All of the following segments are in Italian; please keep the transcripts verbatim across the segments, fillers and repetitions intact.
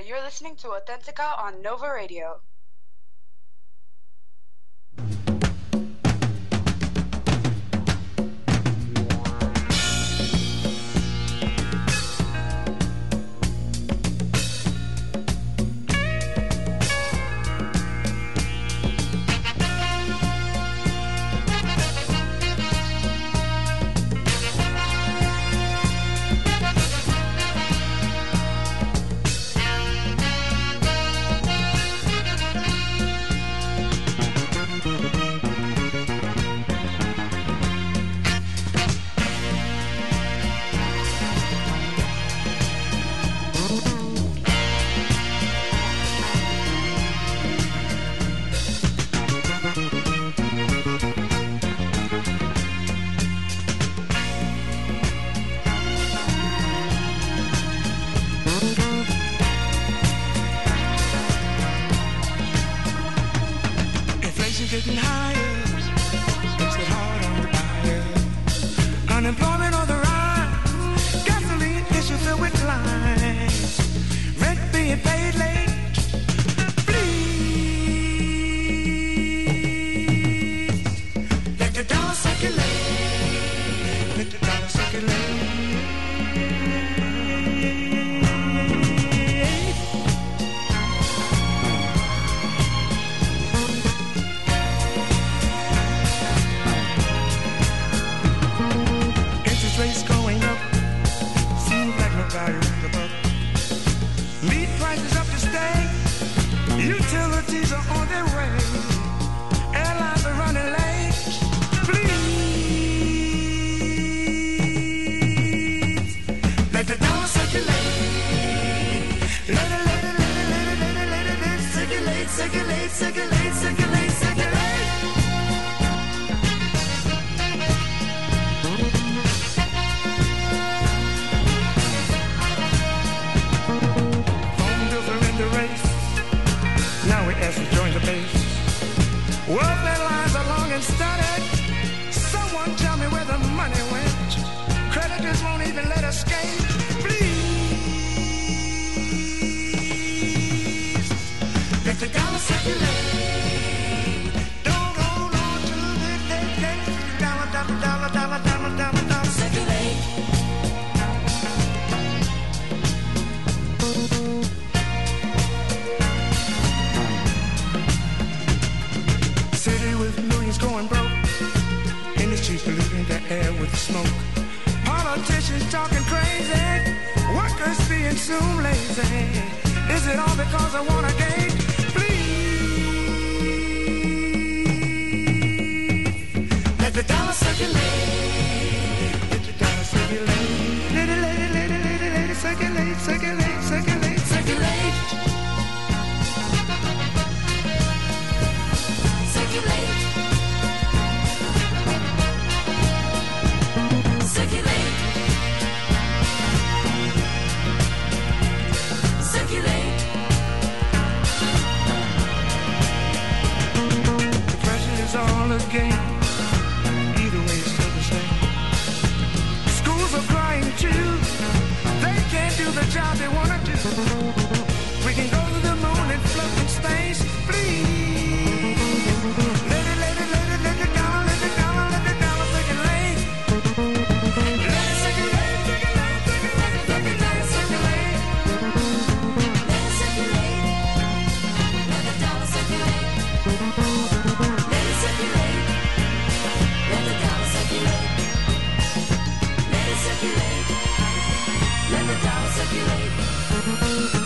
You're listening to Authentica on Nova Radio. Getting higher, makes it hard on the buyer. Unemployment on the rise, gasoline issues filled with lines, rent being paid late. Please let the dollar circulate, let the dollar circulate. Rates going up, seems like nobody's in the book. Meat prices up to stay, utilities are on their way, airlines are running late. Please let the dollar circulate, let it, let it, let it, let it, let it, let it, let it circulate, circulate, circulate, circulate, circulate. Now we ask to join the base. Welfare lines are long and static. Someone tell me where the money went. Creditors won't even let us escape. Please let the dollar circulate. Don't hold on to the day. Dollar, dollar, dollar, dollar, dollar, dollar, dollar, circulate. City with millions going broke, industries polluting the air with smoke, politicians talking crazy, workers being soon lazy. Is it all because I want a gain? Please let the dollar circulate, let the dollar circulate, let it, let it, let it, let it, let it circulate, circulate, circulate, circulate. Circulate, circulate, circulate. The pressure is all a game. Either way, it's still the same. Schools are crying too. They can't do the job they want to do. We can go to the moon and float in space, please. Let it, let it, let it, let it dollar, let it dollar, let it dollar circulate. Let it circulate, circulate, circulate, circulate, circulate. Let it circulate. Let the dollar circulate. Let it circulate. Let the dollar circulate. Let it circulate. Let the dollar circulate.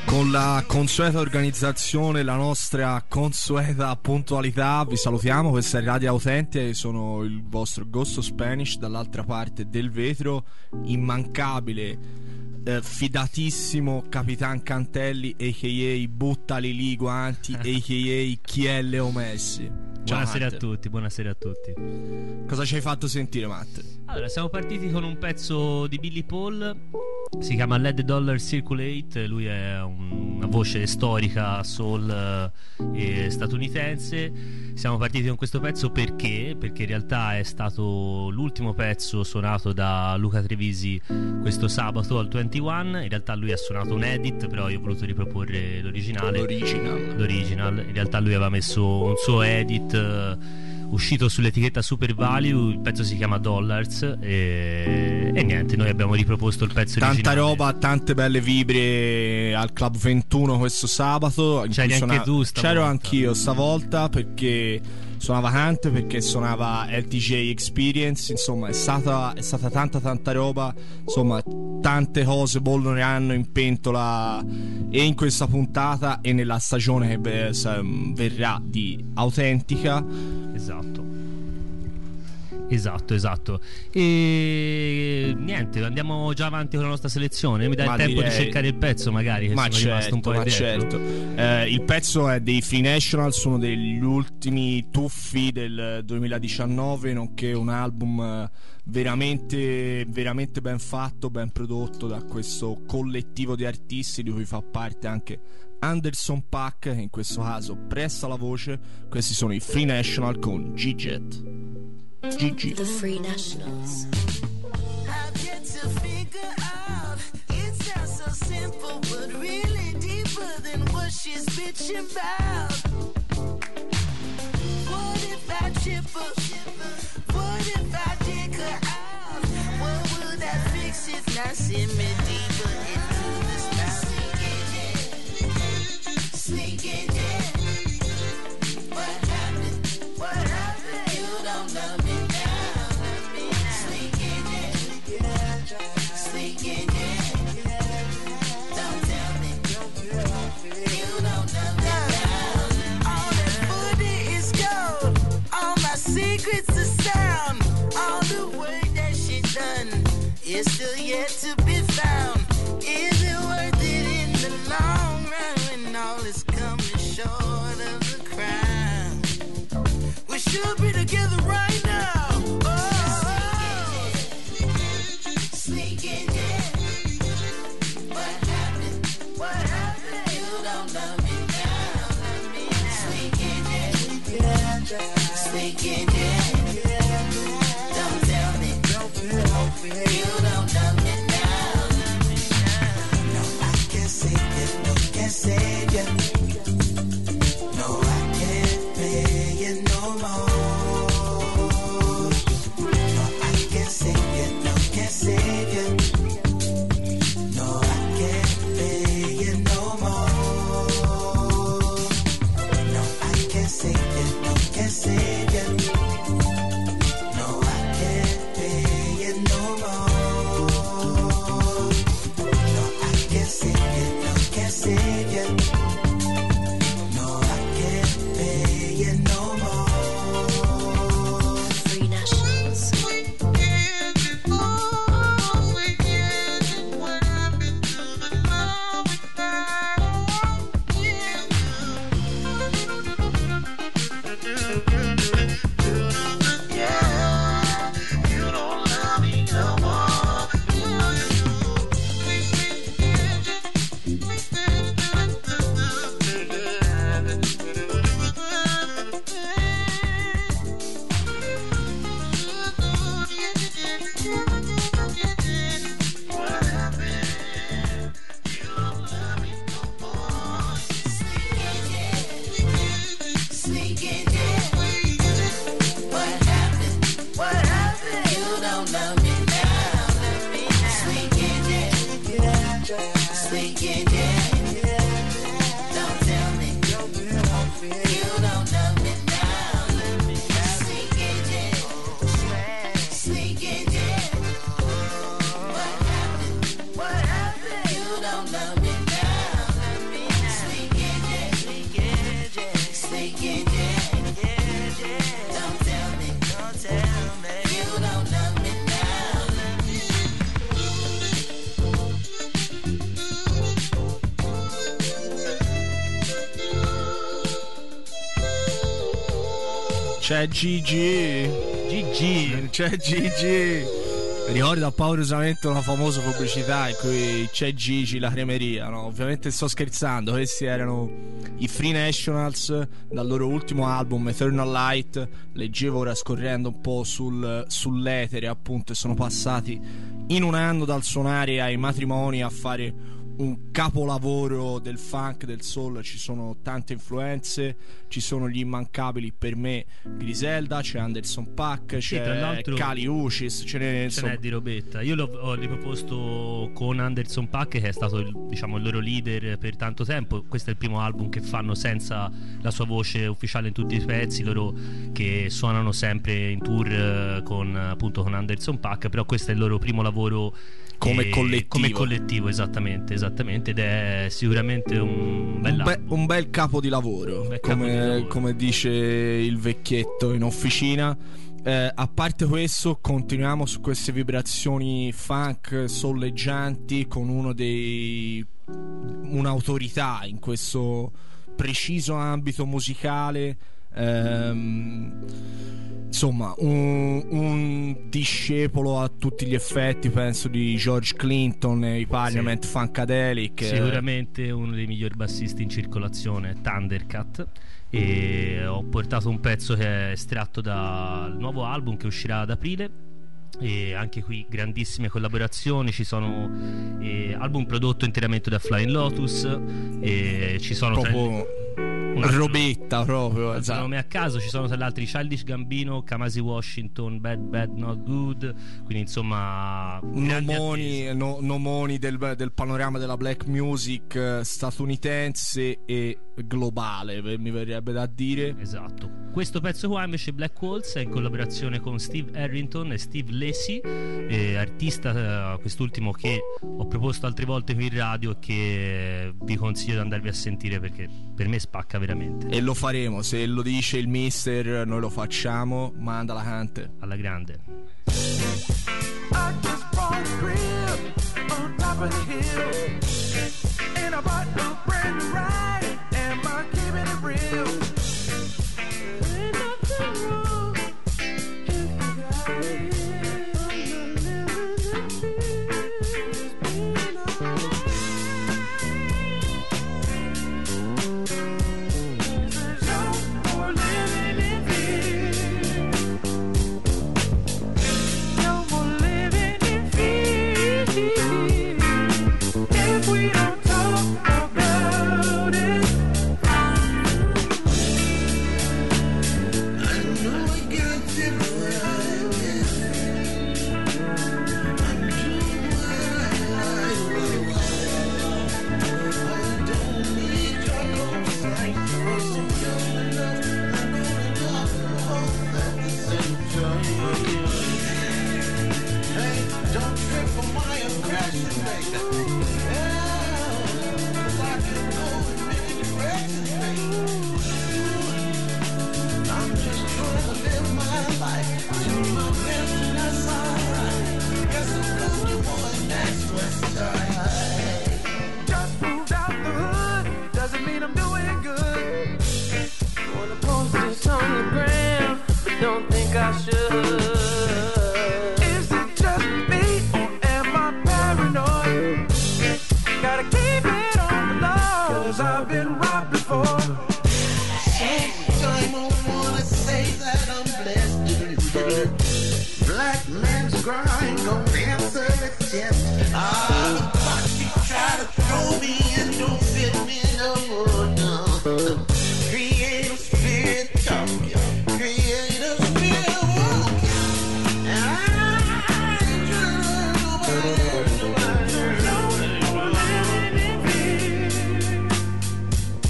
Con la consueta organizzazione, la nostra consueta puntualità, vi salutiamo. Questa è Radio Autentica, io sono il vostro Ghost Spanish, dall'altra parte del vetro, immancabile, eh, fidatissimo Capitan Cantelli, a k a. Buttali lì i guanti, a k a. Chi è Leo Messi. Ciao, buonasera Matt. a tutti, buonasera a tutti. Cosa ci hai fatto sentire, Matt? Allora, siamo partiti con un pezzo di Billy Paul, si chiama Let the Dollar Circulate. Lui è un, una voce storica soul eh, statunitense. Siamo partiti con questo pezzo perché? Perché in realtà è stato l'ultimo pezzo suonato da Luca Trevisi questo sabato al ventuno. In realtà lui ha suonato un edit, però io ho voluto riproporre l'originale. L'original. L'original. In realtà lui aveva messo un suo edit eh, uscito sull'etichetta Super Value. Il pezzo si chiama Dollars e, e niente, noi abbiamo riproposto il pezzo Tanta originale. roba, tante belle vibre al Club ventuno questo sabato. in C'eri cui anche suona- tu stavolta. C'ero anch'io stavolta, perché suonava Hunt, perché suonava L T J Experience. Insomma è stata, è stata tanta tanta roba. Insomma tante cose bolloneranno in pentola e in questa puntata e nella stagione che beh, sa- verrà di Autentica. Esatto. Esatto, esatto. E niente, andiamo già avanti con la nostra selezione. Mi dai Ma il tempo direi- di cercare il pezzo, magari, che Ma sono rimasto certo, un po' ma indietro. certo. Eh, il pezzo è dei Free Nationals, uno degli ultimi tuffi del duemiladiciannove, nonché un album eh, veramente, veramente ben fatto, ben prodotto da questo collettivo di artisti di cui fa parte anche Anderson .Paak, che in questo caso presta la voce. Questi sono i Free National con G-Jet. G G. The Free Nationals. I've yet to figure out. It sounds so simple, but really deeper than what she's bitching about. What if I chip her? What if I dig her out? What would that fix if not send me deeper into the spout? Sneaking in. What happened? What happened? You don't love me. Secrets of sound, all the work that she done is still yet to be found. Is it worth it in the long run when all is coming short of the crown? We should be together right now. Oh, sneaking in. What happened? What happened? You don't love me now. Sneaking in. Sneaking in. Don't tell me you don't love me now. No, I can't save you. No, can't save you. No, I can't pay you no more. No, I can't save you. No, can't save you. No, I can't pay you no more. No, I can't save you. No, can't save you. No, I can't pay you no more. No, I can't save you. No, can't save you. C'è Gigi. Gigi. C'è Gigi. Ricordo a paurosamente una famosa pubblicità in cui c'è Gigi la cremeria, no? Ovviamente sto scherzando, questi erano i Free Nationals dal loro ultimo album Eternal Light. Leggevo ora scorrendo un po' sul, sull'etere, appunto, e sono passati in un anno dal suonare ai matrimoni a fare un capolavoro del funk, del soul. Ci sono tante influenze, ci sono gli immancabili per me Griselda, c'è Anderson .Paak, Sì, c'è tra l'altro Kali Uchis, ce n'è, Ce insomma. n'è di robetta. Io l'ho, ho riproposto con Anderson .Paak, che è stato il, diciamo, il loro leader per tanto tempo. Questo è il primo album che fanno senza la sua voce ufficiale in tutti i pezzi, loro che suonano sempre in tour eh, con, appunto, con Anderson .Paak, però questo è il loro primo lavoro Come eh, collettivo. come collettivo, esattamente, esattamente, ed è sicuramente un bel un, be- album. un bel capo di lavoro, bel capo come, di lavoro. come dice il vecchietto in officina. Eh, a parte questo, continuiamo su queste vibrazioni funk solleggianti con uno dei un'autorità in questo preciso ambito musicale. Ehm, insomma, un, un discepolo a tutti gli effetti, penso, di George Clinton e i Parliament Sì. Funkadelic. Sicuramente uno dei migliori bassisti in circolazione, Thundercat. E ho portato un pezzo che è estratto dal nuovo album che uscirà ad aprile, e anche qui grandissime collaborazioni. Ci sono eh, album prodotto interamente da Flying Lotus, e ci sono tra- Proprio un altro- robetta proprio, altro esatto. nome a caso, ci sono tra l'altro Childish Gambino, Kamasi Washington, Bad Bad Not Good, quindi insomma grandi Nomoni, attese. no- nomoni del, del panorama della black music eh, statunitense e globale, eh, mi verrebbe da dire. Esatto. Questo pezzo qua invece, Black Waltz, è in collaborazione con Steve Harrington e Steve Lacy, eh, artista eh, quest'ultimo che ho proposto altre volte qui in radio e che vi consiglio di andarvi a sentire, perché per me spacca veramente. E lo faremo, se lo dice il mister noi lo facciamo. Manda la cante. Alla grande. I just bought a crib on top of the hill, and I bought a brand new ride, and I'm keeping it real. Ain't nothing wrong if you got it. I'm not living in fear, just being alright. This is your for living in fear. No more living in fear. If we don't talk about it, I know I got it right. I'm doing what I don't need your conversation. Young enough, I know enough at the same time. Hey, don't trip on my aggression, baby. Yeah, 'cause I can go in many directions, baby. I'm just trying to live my life to my best, and that's alright. Guess I'm good, you boy, that's what's right. just moved out the hood, doesn't mean I'm doing good. Wanna post this on the gram, but don't think I should. Is it just me, or am I paranoid? Gotta keep it on the low, 'cause I've been robbed before. Sometime I wanna say that I'm blessed. Black man's grind gon' answer the test. Ah, the box you try to throw me in don't fit me no more, no. Creative spirit talk, creative spirit walk. And I ain't trying to nobody, nobody, nobody.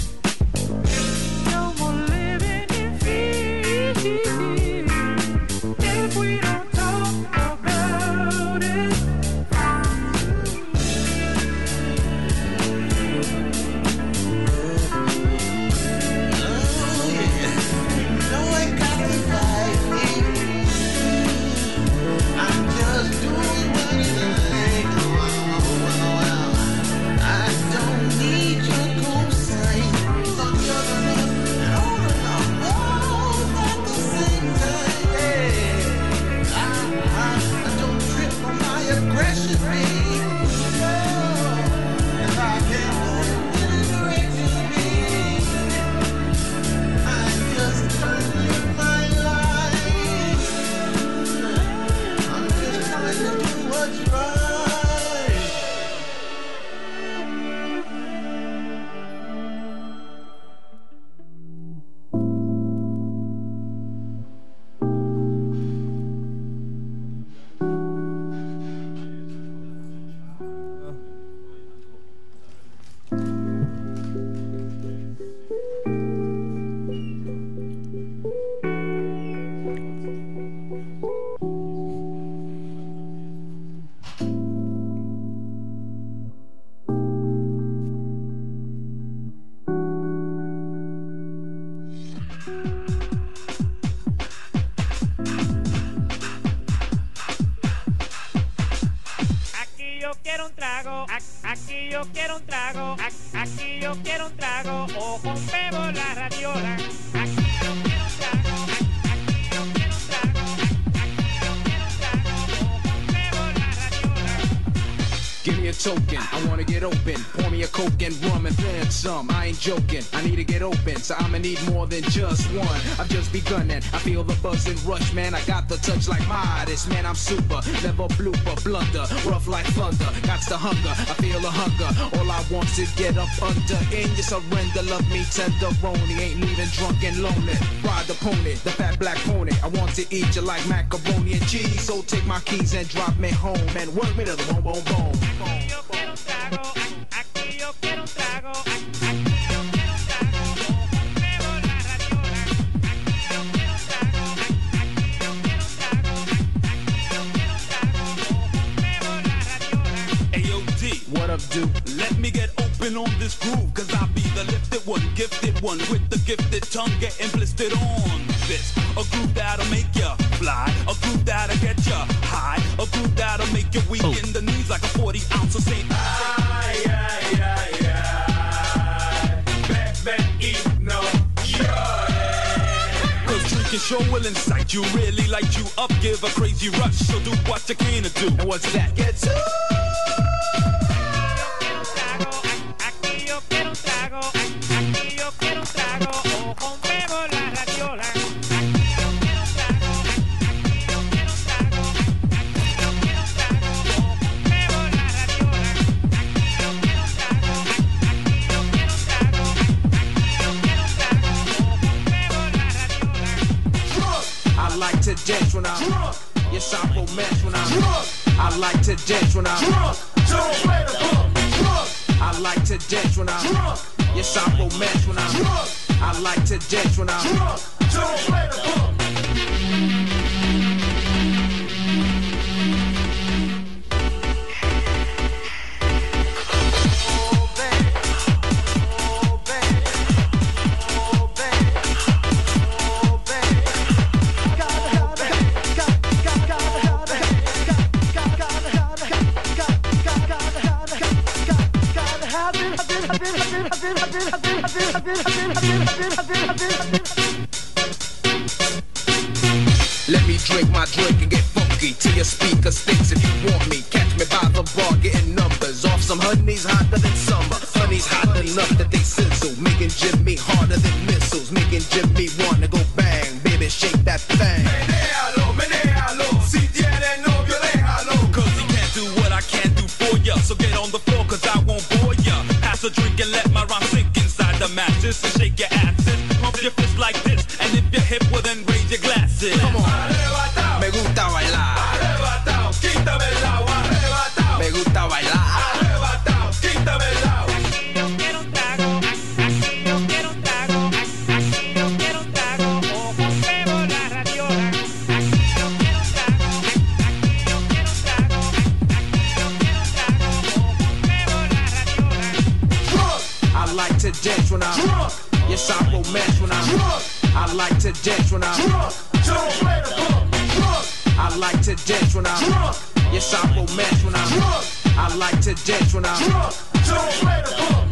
yo quiero un trago, aquí yo quiero un trago, o rompemos la radiola. Aquí yo quiero un trago, aquí yo quiero un trago, aquí yo quiero un trago, o rompemos la radiola. Give me a token, I wanna get open. Pour me a coke and rum and then some. I ain't joking, I need to get open, so I'ma need more than just one. I've just begun and I feel the buzz and rush, man. I got the touch like Midas, man. I'm super, never blooper, blunder, rough like thunder. Got the hunger, I feel the hunger. All I want's to get up under. In your surrender, love me tenderoni. Ain't leaving drunk and lonely. Ride the pony, the fat black pony. I want to eat you like macaroni and cheese. So take my keys and drop me home and work me to the bone, bone, bone. Aquí yo quiero un trago, aquí yo quiero un trago, aquí yo quiero un trago, o rompemos la radiola. Aquí yo quiero un trago, aquí yo quiero un trago, aquí yo quiero un trago, o rompemos la radiola. Ayo D, What up, dude? let me get open on this groove, cause I'll be the lifted one, gifted one, with the gifted tongue getting blistered on this. A groove that'll make ya fly, a groove that'll get ya high, a groove that'll make you weak Oh. in the knees like a forty ounce of Saint. Ay, ay, ay, ay. Back, eat, no, cause drinking sure will incite you, really light you up, give a crazy rush, so do what you can to do. And what's that? Get to Aquí yo quiero un trago, aquí yo quiero un trago, o rompemos la radiola. Aquí yo quiero un trago, aquí yo quiero un trago, aquí yo quiero un trago, o rompemos la radiola. Aquí yo quiero un trago, aquí yo quiero un trago, aquí yo quiero un trago, o rompemos la radiola. I like to dance when I'm drunk. Yes, I romance when I'm drunk. I like to dance when I'm drunk. Don't play the book. Drunk. I like to dance when I'm drunk. Yes, I romance when I'm drunk. I like to dance when I'm drunk. Don't play the book. Let me drink my drink and get funky till your speaker stinks if you want me. Catch me by the bar getting numbers off some honeys hotter than summer. Honey's hot enough that they sizzle, making Jimmy harder than missiles, making Jimmy wanna go bang. Baby, shake that thing. Menéalo, menéalo, si tiene novio, déjalo. Cause he can't do what I can't do for ya. So get on the floor cause I won't bore ya. Pass a drink and let my rhyme sink inside the mattress and shake your asses. Pump your fist like this, and if you're hip, well then raise your glasses. Come on. Me gusta bailar. Arrebatao, quítame el agua, arrebatao. Me gusta bailar. Arrebatao, quítame el agua. Aquí yo quiero un trago, aquí yo quiero un trago, aquí yo quiero un trago, o rompemos la radiola. Aquí yo quiero un trago, aquí yo quiero un trago, aquí yo quiero un trago, o rompemos la radiola. I like to dance when I'm drunk. Yes, I romance when I'm drunk. I like to dance when I'm drunk. Don't play the book. Drunk. I like to dance when I'm drunk. Yes, I romance when I'm drunk. I like to dance when I'm drunk. Don't play the book.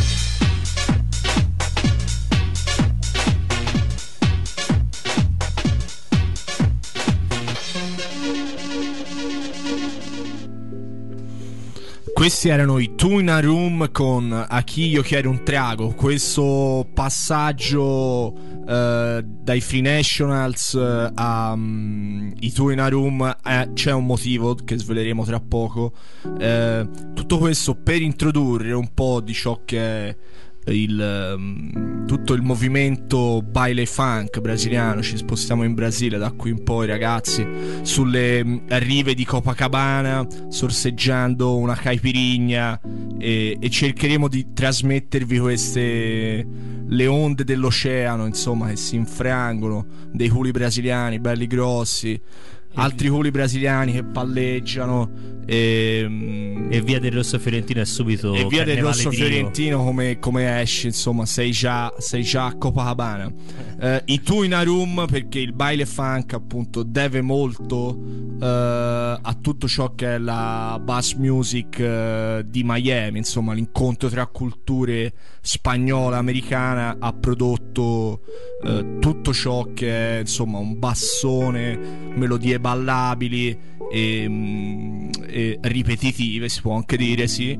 Questi erano i Two in a Room con A chi io chiedo un trago. Questo passaggio eh, dai Free Nationals eh, a um, i Two in a Room eh, c'è un motivo che sveleremo tra poco. Eh, tutto questo per introdurre un po' di ciò che è il, um, tutto il movimento baile funk brasiliano. Ci spostiamo in Brasile da qui in poi, ragazzi, sulle um, rive di Copacabana, sorseggiando una caipirinha, e, e cercheremo di trasmettervi queste, le onde dell'oceano, insomma, che si infrangono, dei culi brasiliani belli grossi, altri culi brasiliani che palleggiano. E, e Via del Rosso Fiorentino è subito e Via del Rosso Trigo. Fiorentino come, come esci, insomma, sei già, sei già a Copacabana. Eh, I Two in a Room, perché il baile funk appunto deve molto eh, a tutto ciò che è la bass music eh, di Miami, insomma, l'incontro tra culture spagnola e americana ha prodotto eh, tutto ciò che è, insomma, un bassone, melodie ballabili e, e ripetitive, si può anche dire, sì.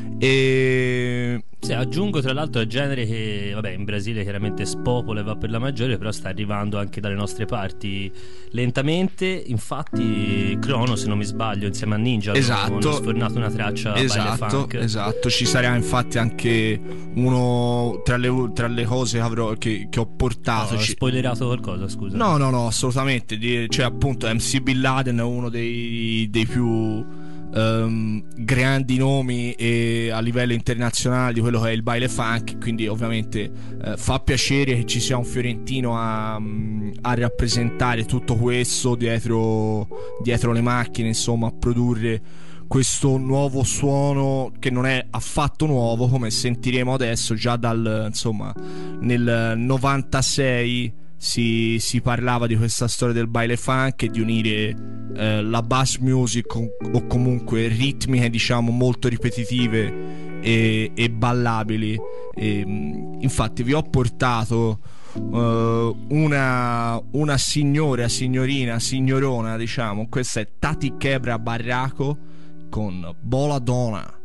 E sì, aggiungo tra l'altro il genere che vabbè in Brasile chiaramente spopola e va per la maggiore, però sta arrivando anche dalle nostre parti lentamente. Infatti Crono, se non mi sbaglio, insieme a Ninja esatto, hanno sfornato una traccia esatto, baile funk. Esatto, ci sarà infatti anche uno tra le, tra le cose che, avrò, che, che ho portato. No, ho ci... spoilerato qualcosa, scusa. No, no, no, assolutamente. Cioè, appunto, M C Bin Laden è uno dei, dei più Um, grandi nomi e a livello internazionale di quello che è il baile funk, quindi ovviamente uh, fa piacere che ci sia un fiorentino a, um, a rappresentare tutto questo dietro, dietro le macchine, insomma, a produrre questo nuovo suono che non è affatto nuovo, come sentiremo adesso. Già dal, insomma, nel novantasei Si, si parlava di questa storia del baile funk e di unire eh, la bass music o, o comunque ritmiche, diciamo, molto ripetitive e, e ballabili. E, infatti vi ho portato uh, una, una signora, signorina, signorona, diciamo. Questa è Tati Quebra Barraco con Bola Dona.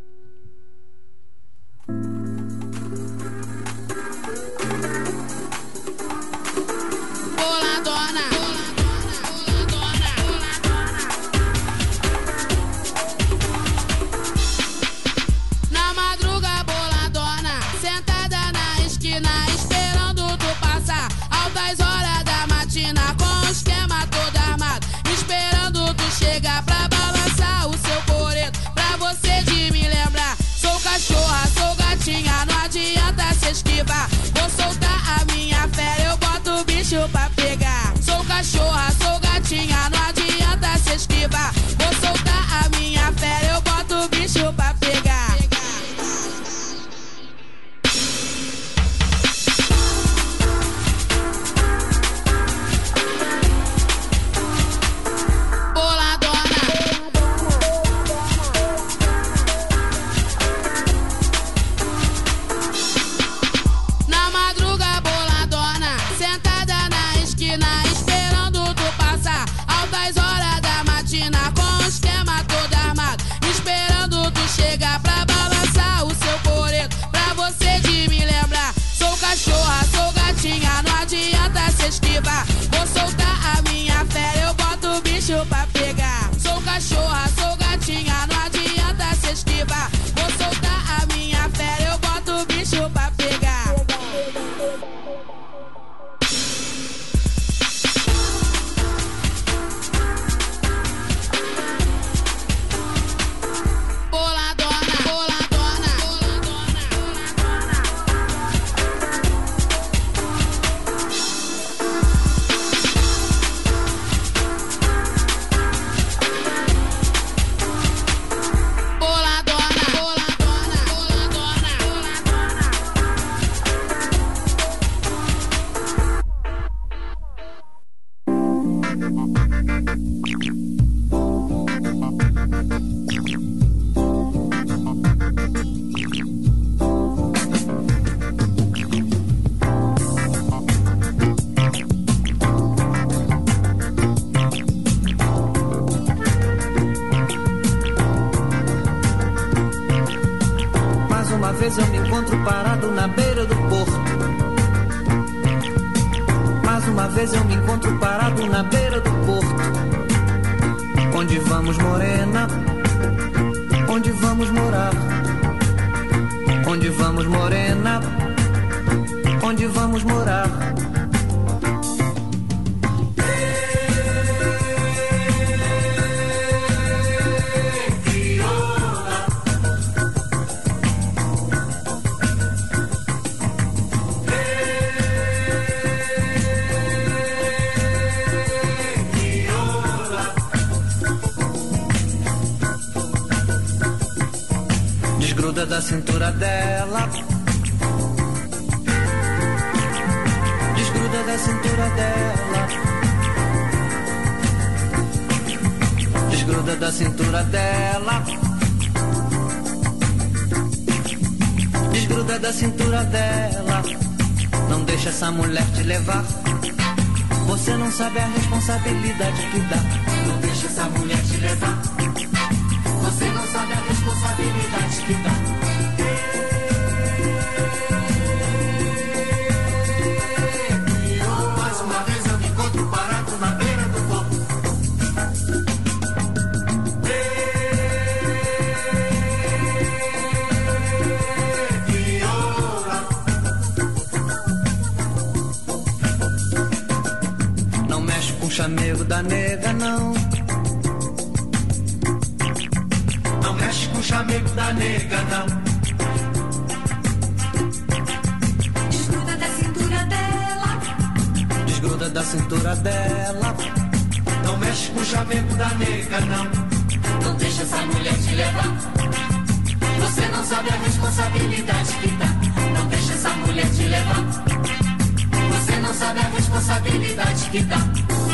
Na madruga boladona, sentada na esquina, esperando tu passar. Altas horas da matina, com o esquema todo armado, esperando tu chegar pra balançar o seu coreto, pra você de me lembrar. Sou cachorra, sou gatinha, não adianta se esquivar. Vou soltar a minha fera, eu boto o bicho pra pegar. Sou cachorra, sou gatinha, não adianta se esquivar. Vou soltar a minha fera, eu boto o bicho pra pegar. Vou soltar a minha fera, eu boto o bicho pra pegar. Sou cachorra, sou gatinha, não adianta se esquivar. Vou soltar a minha fera, eu boto o bicho pra pegar. Boladona, boladona, Eu me encontro parado na beira do porto. Mais uma vez eu me encontro parado na beira do porto. Onde vamos, morena? Onde vamos morar? Onde vamos, morena? Onde vamos morar? da cintura dela. Desgruda da cintura dela. Desgruda da cintura dela. Desgruda da cintura dela. Não deixa essa mulher te levar. Você não sabe a responsabilidade que dá. Não deixa essa mulher te levar. Você não sabe a responsabilidade que dá. Mais uma vez eu me encontro parado na beira do fogo. Não mexe com o chamego da nega, não. Não mexe com o chamego da nega, não. Desgruda da cintura dela. Desgruda da cintura dela. Não mexe com o chamego da nega, não. Não deixa essa mulher te levar. Você não sabe a responsabilidade que dá. Não deixa essa mulher te levar. Você não sabe a responsabilidade que dá.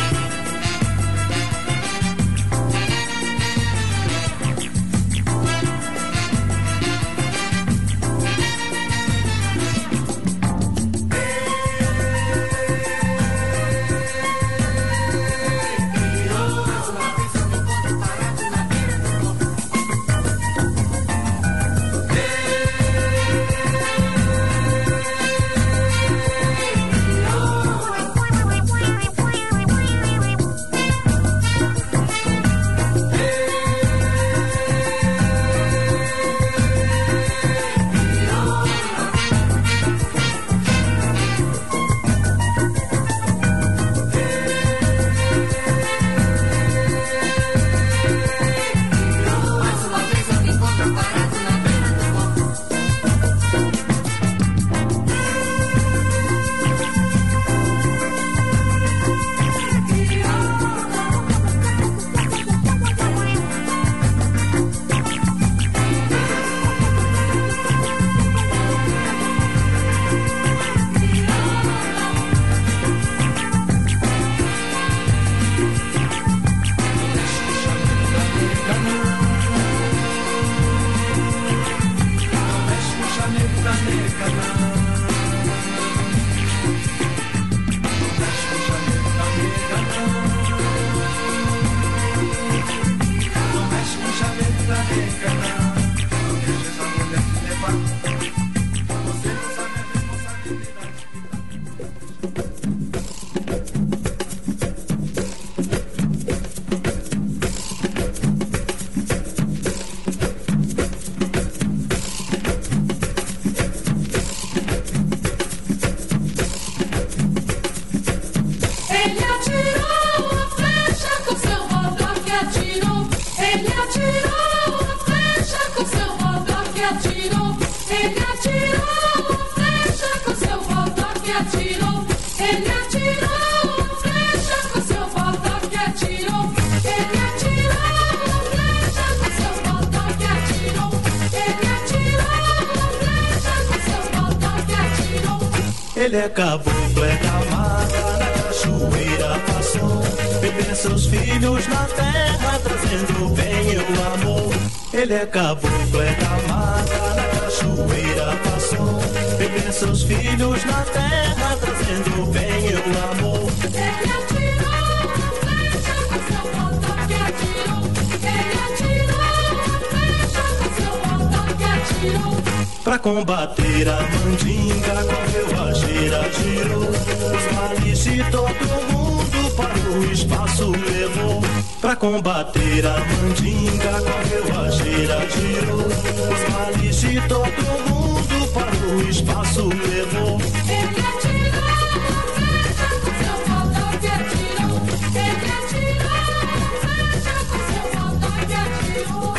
Ele é caboclo, é da mata, na cachoeira passou. Beber seus filhos na terra, trazendo bem e o amor. Ele é caboclo, é da mata, na cachoeira passou. Beber seus filhos na terra, trazendo bem e o amor. Ele atirou uma flecha com seu volta que atirou. Ele atirou uma flecha com seu volta que atirou. Pra combater a mandinga, correu a gira, girou. Os males de todo mundo para o espaço levou. Pra combater a mandinga, correu a gira, girou. Os males de todo mundo para o espaço levou. Ele atirou uma flecha com seu volta que atirou. Ele atirou uma flecha com seu volta que atirou.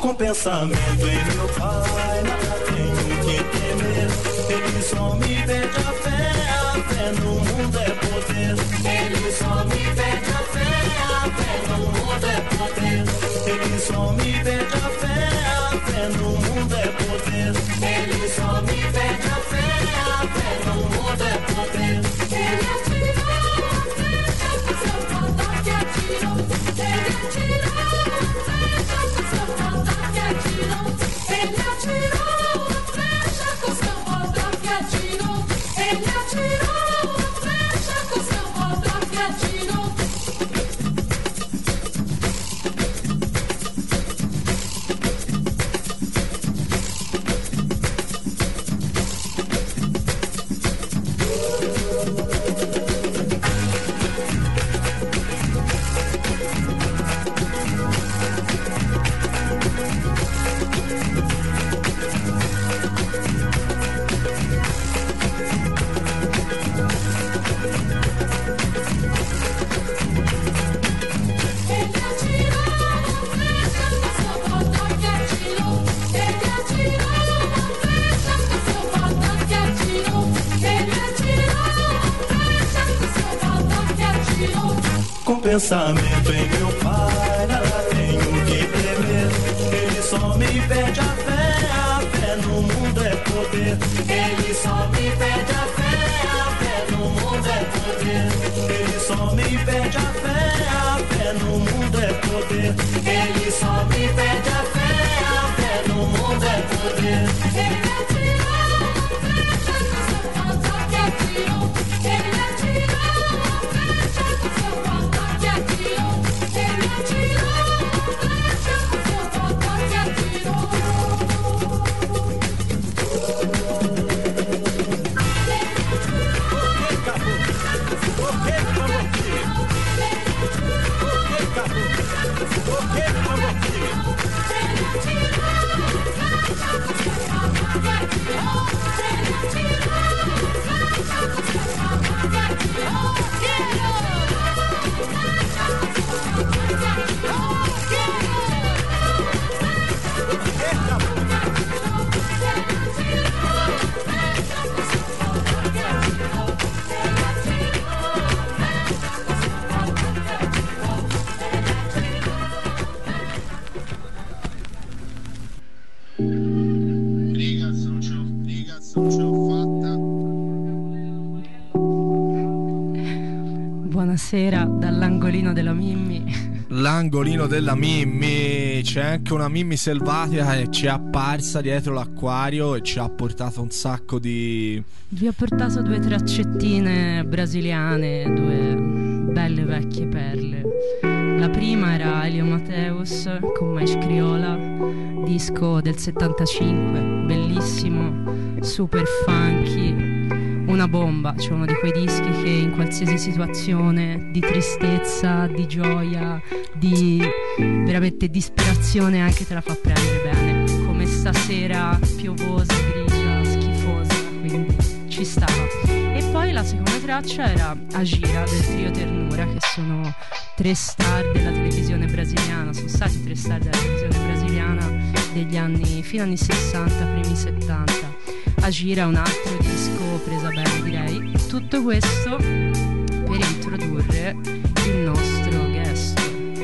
Com pensamento em meu pai, nada tenho que temer. Ele só me pede a fé, a fé no mundo é poder. Ele só me pede a fé, a fé no mundo é poder. Ele só me pede a fé, a fé no mundo é poder. Ele só me pede a fé, a fé no mundo é poder. Ele atirou a flecha com seu ataque atirou. Ele atirou a flecha com seu ataque atirou. Ele atirou a flecha com seu ataque atirou. Ele atirou a flecha com seu ataque atirou. Com pensamento em meu pai, nada tenho que temer. Ele só me pede a fé, a fé no mundo é poder. Ele só me pede a fé, a fé no mundo é poder. Ele só me pede a fé, a fé no mundo é poder. Ele só me pede a fé, a fé no mundo é poder. Ele atirou a flecha com seu ataque atirou. Ele atirou a flecha com seu ataque atirou. Ele atirou a flecha com seu ataque atirou. Buonasera dall'angolino della Mimmi. L'angolino della Mimmi, c'è anche una Mimmi selvatica che ci è apparsa dietro l'acquario e ci ha portato un sacco di... Vi ho portato due traccettine brasiliane, due belle vecchie perle. La prima era Elio Mateus con Mais Criolla, disco del settantacinque, bellissimo, super funky, una bomba, cioè uno di quei dischi che in qualsiasi situazione di tristezza, di gioia, di veramente disperazione anche te la fa prendere bene, come stasera piovosa, grigia, schifosa, quindi ci stava. E poi la seconda traccia era Agira del trio Ternura, che sono tre star della televisione brasiliana, sono stati tre star della televisione brasiliana degli anni fino agli anni sessanta, primi settanta. Agira è un altro disco presa bene, direi. Tutto questo per introdurre il nostro guest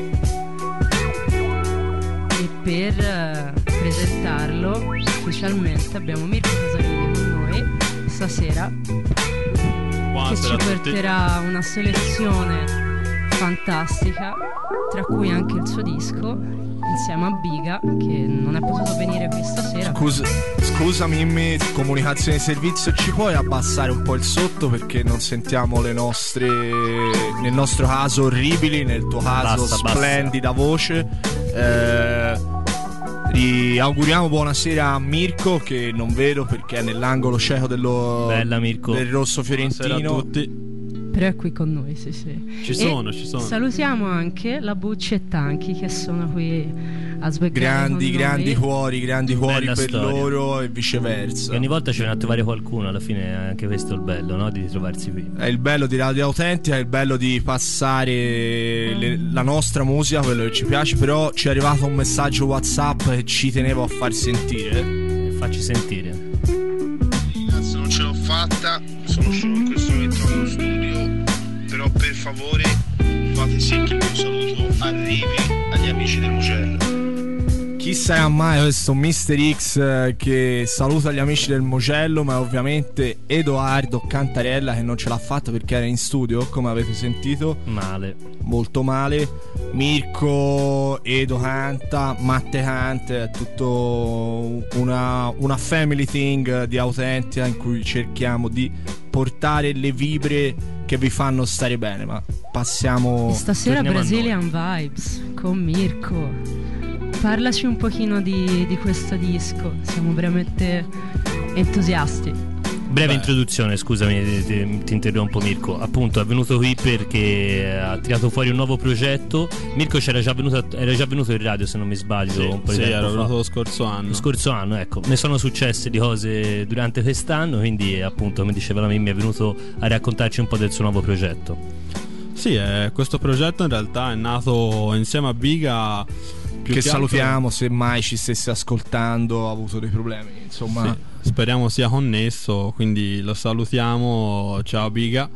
e per eh, presentarlo ufficialmente abbiamo Mirko Casalini con noi stasera. Buonasera, che ci porterà una selezione fantastica, tra cui anche il suo disco, insieme a Biga, che non è potuto venire qui stasera. Scusa, scusa Mimmi, comunicazione di servizio, ci puoi abbassare un po' il sotto perché non sentiamo le nostre, nel nostro caso orribili, nel tuo caso basta, splendida basta. voce. Eh, gli auguriamo buonasera a Mirko, che non vedo perché è nell'angolo cieco dello, Bella, Mirko. del rosso fiorentino. Buonasera a tutti. Però è qui con noi, sì sì. Ci sono, e ci sono. Salutiamo anche la Bucci e Tanchi, che sono qui a svegliare grandi con grandi noi. cuori, grandi cuori Bella per storia. loro e viceversa. E ogni volta ci viene a trovare qualcuno, alla fine è anche questo il bello, no? Di ritrovarsi qui. È il bello di Radio Autentica, è il bello di passare le- la nostra musica, quello che ci piace. Però ci è arrivato un messaggio WhatsApp che ci tenevo a far sentire. Facci sentire. Ragazzi, non ce l'ho fatta, sono solo in questo momento allo studio, però per favore fate sì che il mio saluto arrivi agli amici del Mugello. Chi sarà mai questo mister X eh, che saluta gli amici del Mugello? Ma ovviamente Edoardo Cantarella, che non ce l'ha fatta perché era in studio, come avete sentito. Male. Molto male. Mirko, Edo canta, Matte canta, è tutto una, una family thing di Autentica in cui cerchiamo di portare le vibre che vi fanno stare bene. Ma passiamo... E stasera torniamo a Brazilian Vibes con Mirko. Parlaci un pochino di, di questo disco, siamo veramente entusiasti. Breve Beh. introduzione, scusami, ti, ti- ti interrompo Mirko. Appunto, è venuto qui perché ha tirato fuori un nuovo progetto. Mirko c'era già venuto, era già venuto in radio, se non mi sbaglio, Sì, un po' di sì, tempo era fa. venuto lo scorso anno. Lo scorso anno, ecco. Ne sono successe di cose durante quest'anno, quindi appunto, come diceva la Mimmi, è venuto a raccontarci un po' del suo nuovo progetto. Sì, eh, questo progetto in realtà è nato insieme a Biga. Più che che altro- salutiamo se mai ci stesse ascoltando, ha avuto dei problemi, insomma. Sì, speriamo sia connesso, quindi lo salutiamo. Ciao Biga.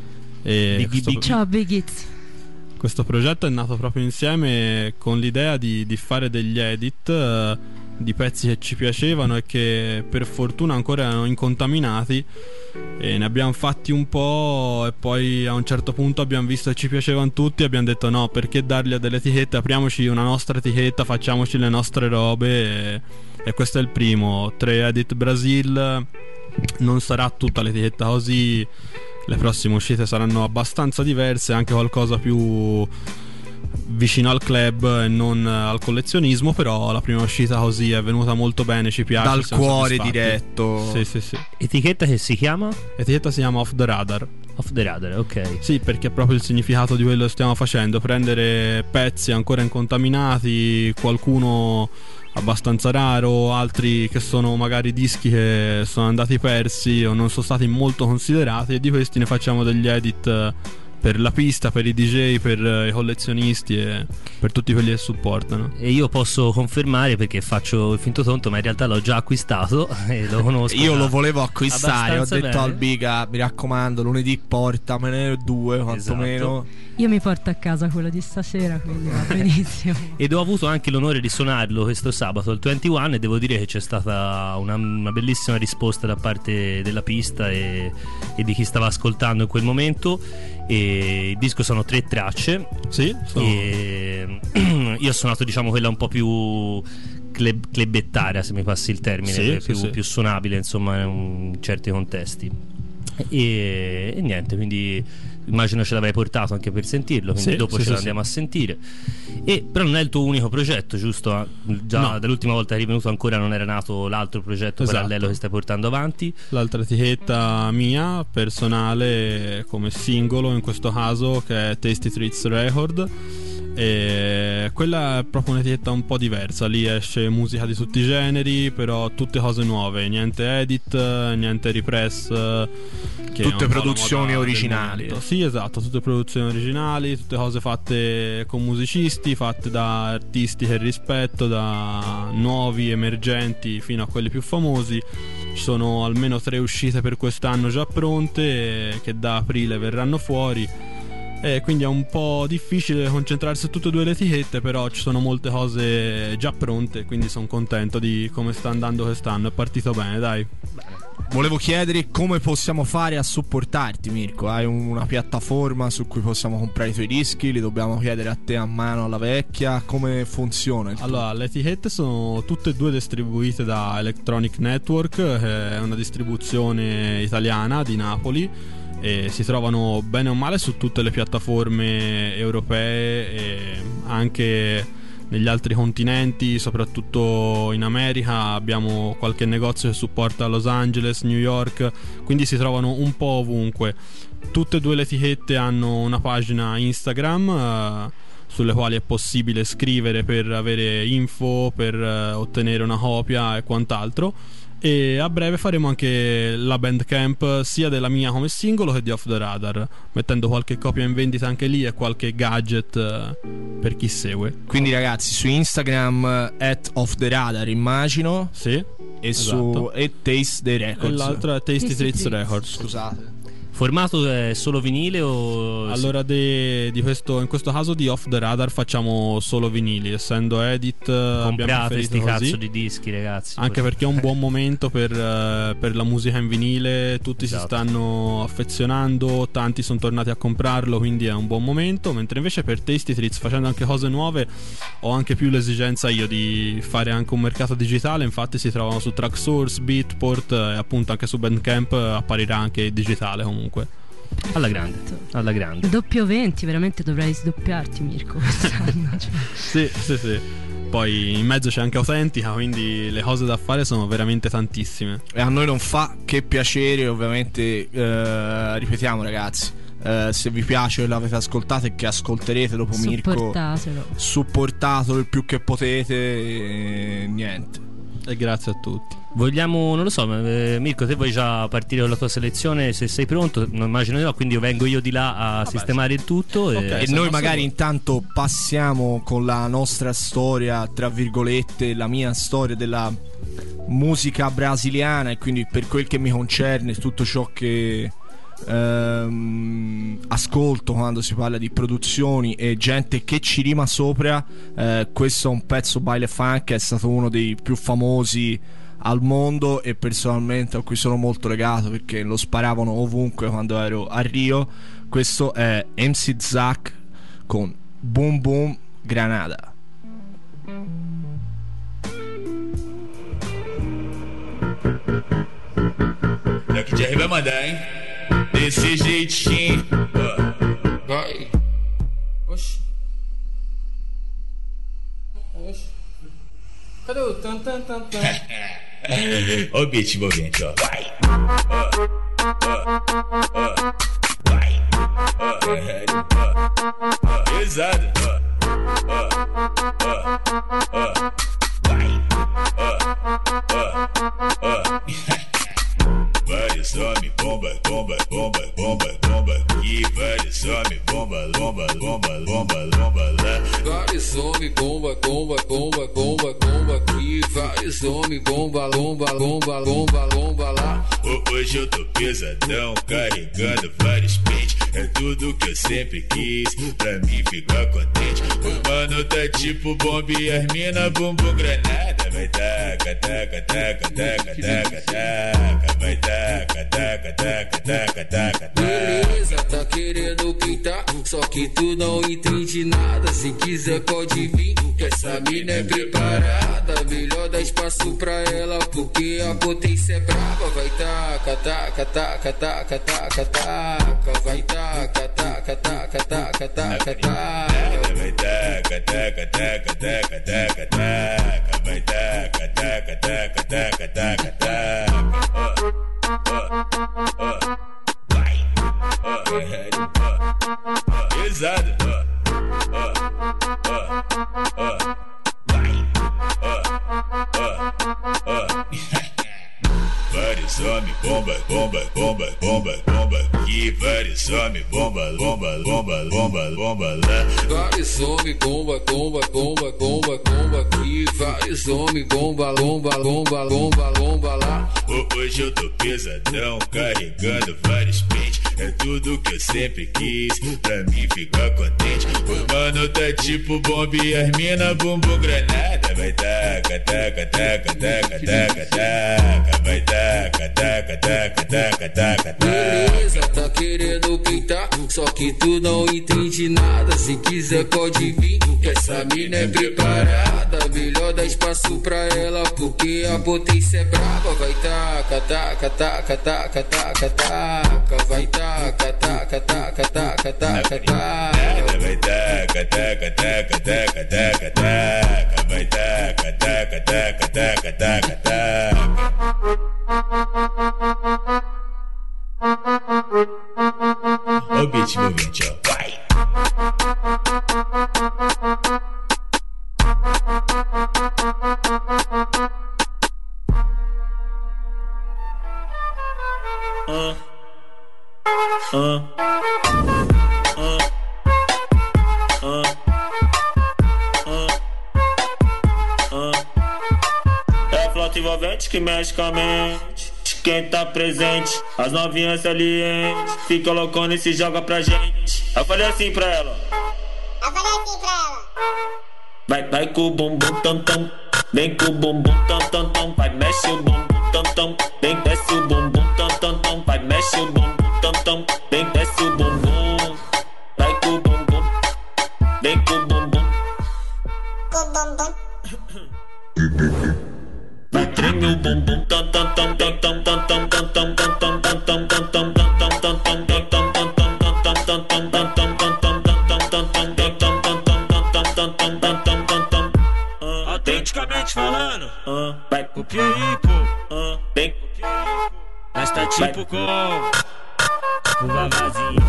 E Biggie, questo, Biggie. Ciao Big It. questo progetto è nato proprio insieme con l'idea di, di fare degli edit eh, di pezzi che ci piacevano e che per fortuna ancora erano incontaminati, e ne abbiamo fatti un po' e poi a un certo punto abbiamo visto che ci piacevano tutti e abbiamo detto no, perché dargli a delle etichette, apriamoci una nostra etichetta, facciamoci le nostre robe, e, e questo è il primo. Tre Edit Brasil, non sarà tutta l'etichetta così, le prossime uscite saranno abbastanza diverse, anche qualcosa più vicino al club e non al collezionismo, però la prima uscita così è venuta molto bene, ci piace, Dal siamo cuore soddisfatti. diretto. Sì, sì, sì. Etichetta che si chiama? L'etichetta si chiama Off the Radar. Off the Radar, ok. Sì, perché è proprio il significato di quello che stiamo facendo, prendere pezzi ancora incontaminati, qualcuno abbastanza raro, altri che sono magari dischi che sono andati persi o non sono stati molto considerati, e di questi ne facciamo degli edit eh, per la pista, per i D J, per eh, i collezionisti e per tutti quelli che supportano. E io posso confermare, perché faccio il finto tonto, ma in realtà l'ho già acquistato e lo conosco. Io da lo volevo acquistare, ho abbastanza detto bene. al Biga, mi raccomando, lunedì portamene due quantomeno. Esatto. Io mi porto a casa quello di stasera, quindi va benissimo. Ed ho avuto anche l'onore di suonarlo questo sabato al ventuno, e devo dire che c'è stata una, una bellissima risposta da parte della pista e, e di chi stava ascoltando in quel momento. E il disco sono tre tracce. Sì, sono... E io ho suonato, diciamo, quella un po' più club, clubettaria, se mi passi il termine, Sì, più, sì, sì. più suonabile, insomma, in certi contesti. E, e niente, quindi immagino ce l'avrei portato anche per sentirlo, quindi Sì, dopo sì, ce sì, l'andiamo a sentire. E però non è il tuo unico progetto, giusto? Già No. dall'ultima volta che eri venuto ancora non era nato l'altro progetto Esatto. parallelo che stai portando avanti. L'altra etichetta mia, personale, come singolo in questo caso, che è Tasty Treats Record. E quella è proprio un'etichetta un po' diversa. Lì esce musica di tutti i generi, però tutte cose nuove, niente edit, niente repress, che è Tutte un po' la produzioni moda del originali. momento. Sì, esatto, tutte produzioni originali, tutte cose fatte con musicisti, fatte da artisti che rispetto, da nuovi emergenti fino a quelli più famosi. Ci sono almeno tre uscite per quest'anno già pronte, che da aprile verranno fuori. E quindi è un po' difficile concentrarsi su tutte e due le etichette, però ci sono molte cose già pronte, quindi sono contento di come sta andando quest'anno. È partito bene, dai. Volevo chiedere come possiamo fare a supportarti, Mirko. Hai un- una piattaforma su cui possiamo comprare i tuoi dischi? Li dobbiamo chiedere a te a mano, alla vecchia? Come funziona? il tuo- Allora, le etichette sono tutte e due distribuite da Electronic Network, che è una distribuzione italiana di Napoli, e si trovano bene o male su tutte le piattaforme europee e anche negli altri continenti, soprattutto in America. Abbiamo qualche negozio che supporta Los Angeles, New York, quindi si trovano un po' ovunque. Tutte e due le etichette hanno una pagina Instagram, eh, sulle quali è possibile scrivere per avere info, per eh, ottenere una copia e quant'altro. E a breve faremo anche la Bandcamp sia della mia come singolo che di Off The Radar, mettendo qualche copia in vendita anche lì e qualche gadget eh, per chi segue. Quindi ragazzi, su Instagram at Off The Radar immagino. Sì. E esatto. su e Taste the Records. E l'altro è Tasty Treats Records. Scusate. Formato è solo vinile o... Allora de, di questo, in questo caso di Off The Radar facciamo solo vinili, essendo edit comprate sti così. cazzo di dischi, ragazzi, anche perché è un buon momento per, per la musica in vinile, tutti esatto. si stanno affezionando, tanti sono tornati a comprarlo, quindi è un buon momento. Mentre invece per Tasty Treats, facendo anche cose nuove, ho anche più l'esigenza io di fare anche un mercato digitale. Infatti si trovano su Tracksource, Beatport e appunto anche su Bandcamp apparirà anche digitale comunque. Alla grande, alla grande. Doppio venti, veramente dovrai sdoppiarti, Mirko, quest'anno. Cioè. Sì, sì, sì. Poi in mezzo c'è anche Autentica, quindi le cose da fare sono veramente tantissime. E a noi non fa che piacere, ovviamente, eh, ripetiamo ragazzi, eh, se vi piace e l'avete ascoltato e che ascolterete dopo Mirko, supportatelo, supportatelo il più che potete e niente. E grazie a tutti. Vogliamo, non lo so, eh, Mirko, te vuoi già partire con la tua selezione? Se sei pronto, non immagino di no, quindi io vengo io di là a Vabbè, sistemare sì. il tutto. Okay, e, e noi magari so... intanto passiamo con la nostra storia, tra virgolette, la mia storia della musica brasiliana, e quindi per quel che mi concerne tutto ciò che ehm, ascolto quando si parla di produzioni e gente che ci rima sopra. eh, Questo è un pezzo baile funk, è stato uno dei più famosi al mondo e personalmente a cui sono molto legato perché lo sparavano ovunque quando ero a Rio. Questo è M C Zack con Boom Boom Granada. Daqui de arriba vai mandar, hein? Desse jeitinho. Vai. Oxi. Oxi. Cadê o tan tan tan tan? Ó o beat envolvente, ó. Vai. Vai. Pesado. Vai. Vários homens, bomba, bomba, bomba, bomba, bomba aqui. Vários homens, bomba, bomba, bomba, bomba, bomba lá. Vários homens, bomba, bomba, bomba, bomba, bomba aqui. Vários homens, bomba, bomba, bomba, bomba, bomba lá. Hoje eu tô pesadão, carregando vários pentes. É tudo que eu sempre quis, pra mim ficar contente. O mano tá tipo bomba e as mina bumbum granada. Vai taca, taca, taca, taca, taca, taca. Vai taca, taca, taca, taca, taca, taca. Beleza, tá querendo pintar, só que tu não entende nada. Se quiser pode vir, que essa mina é preparada. Melhor dar espaço pra ela, porque a potência é brava. Vai taca, taca, taca, taca, taca, taca. Vai taca, taca, taca, taca, taca, taca. Vai taca, taca, taca, taca, taca, taca. Vai taca, taca, taca, taca, taca, taca. Vai. Pesado. Vai. Vários homens, bomba, bomba, bomba, bomba, bomba aqui. Vários homens, bomba, bomba, bomba, bomba, bomba lá. Vários homens, bomba, bomba, bomba, bomba, bomba aqui. Vários homens, bomba, bomba, bomba, bomba, bomba lá. Hoje eu tô pesadão, carregando vários pentes. É tudo que eu sempre quis, pra mim ficar contente. O mano tá tipo bomba e as mina bumbum granada. Vai taca, taca, taca, taca, taca, taca. Vai taca, taca, taca, taca, taca, taca. Beleza, tá querendo pintar, só que tu não entende nada. Se quiser pode vir, que essa mina é preparada. Melhor dar espaço pra ela, porque a potência é brava. Vai taca, taca, taca, taca, taca, taca. Vai taca, taca, taca, taca, taca, taca. Vai taca, taca, taca, taca, taca, taca. Vai taca, taca, taca, taca, taca, taca. Ó o beat envolvente, ó. Vai. Uh, uh, uh, uh, uh, uh. É a flauta envolvente que mexe com a mente de quem tá presente. As novinhas salientes fica loucona e se joga pra gente. Eu falei assim pra ela. Eu falei assim pra ela. Vai, vai com o bumbum tam tam. Vem com o bumbum tam tam tam. Vai, mexe o bumbum tam tam. Vem, desce o bumbum tam tam tam. Vai, mexe o bumbum tam tam. Vem, desce o bumbum. Vai com o bumbum. Vem com o bumbum. Com o bumbum. Vai, treme o bumbum tam tam tam tam tam tam tam tam tam tam tam tam tam tam tam tam tam Autenticamente falando, vai copia aí, pô. Vem, nós tá tipo com o vavazinho.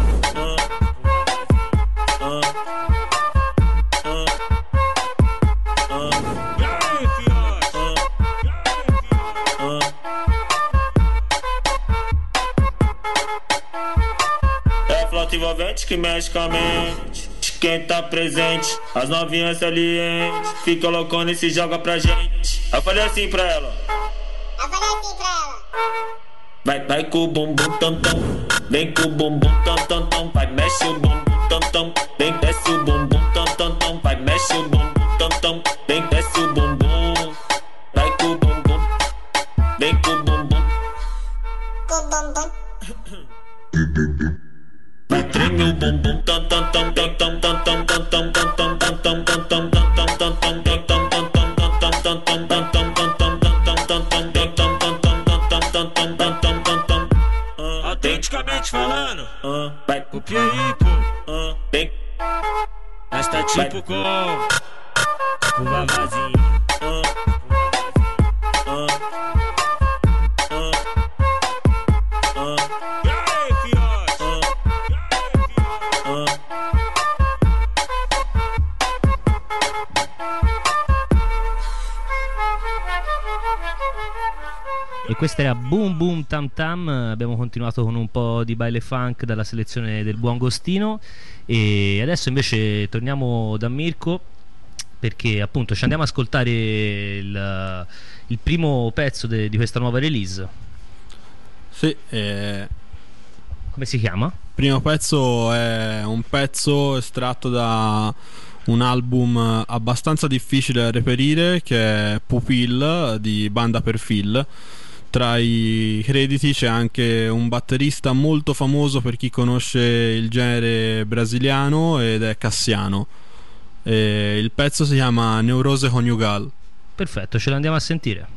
É a flauta envolvente que mexe com a mente de quem tá presente. As novinhas salientes fica loucona e se joga pra gente. Eu falei assim pra ela. Eu falei assim pra ela. Vai, vai com o bumbum tam tam. Vem com o bumbum tam tam tam. Vai, mexe o bumbum tam tam. Vem, desce o bumbum tam tam tam. Vai, mexe o bumbum tam tam. Vem, desce o bumbum. Vai com o bumbum. Vem com o bumbum. Com o bumbum. Vai, treme o bumbum tam tam tam tam tam tam tam tam tam tam tam tam tam tam tam tam Autenticamente falando, vai, copia aí, pô. Vem, nós tá tipo com o vavazinho. E questa era Boom Boom Tam Tam. Abbiamo continuato con un po' di baile funk dalla selezione del buon Gostino. E adesso invece torniamo da Mirko, perché appunto ci andiamo ad ascoltare il, il primo pezzo de, di questa nuova release. Sì, eh... come si chiama? Il primo pezzo è un pezzo estratto da un album abbastanza difficile da reperire, che è Pupil di Banda per Phil. Tra i crediti c'è anche un batterista molto famoso per chi conosce il genere brasiliano, ed è Cassiano. E il pezzo si chiama Neurose Coniugal. Perfetto, ce l'andiamo a sentire.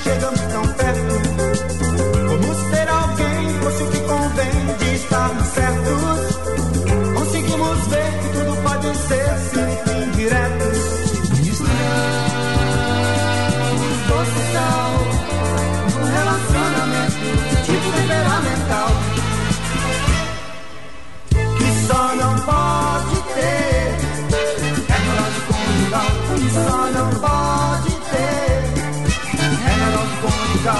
chegamos tão perto. Como ser alguém fosse o que convém de estarmos certos. Conseguimos ver que tudo pode ser sem fim direto. Estamos doce sal, um relacionamento tipo temperamental que só não pode ter. É neurose conjugal que só não pode ter. É neurose conjugal.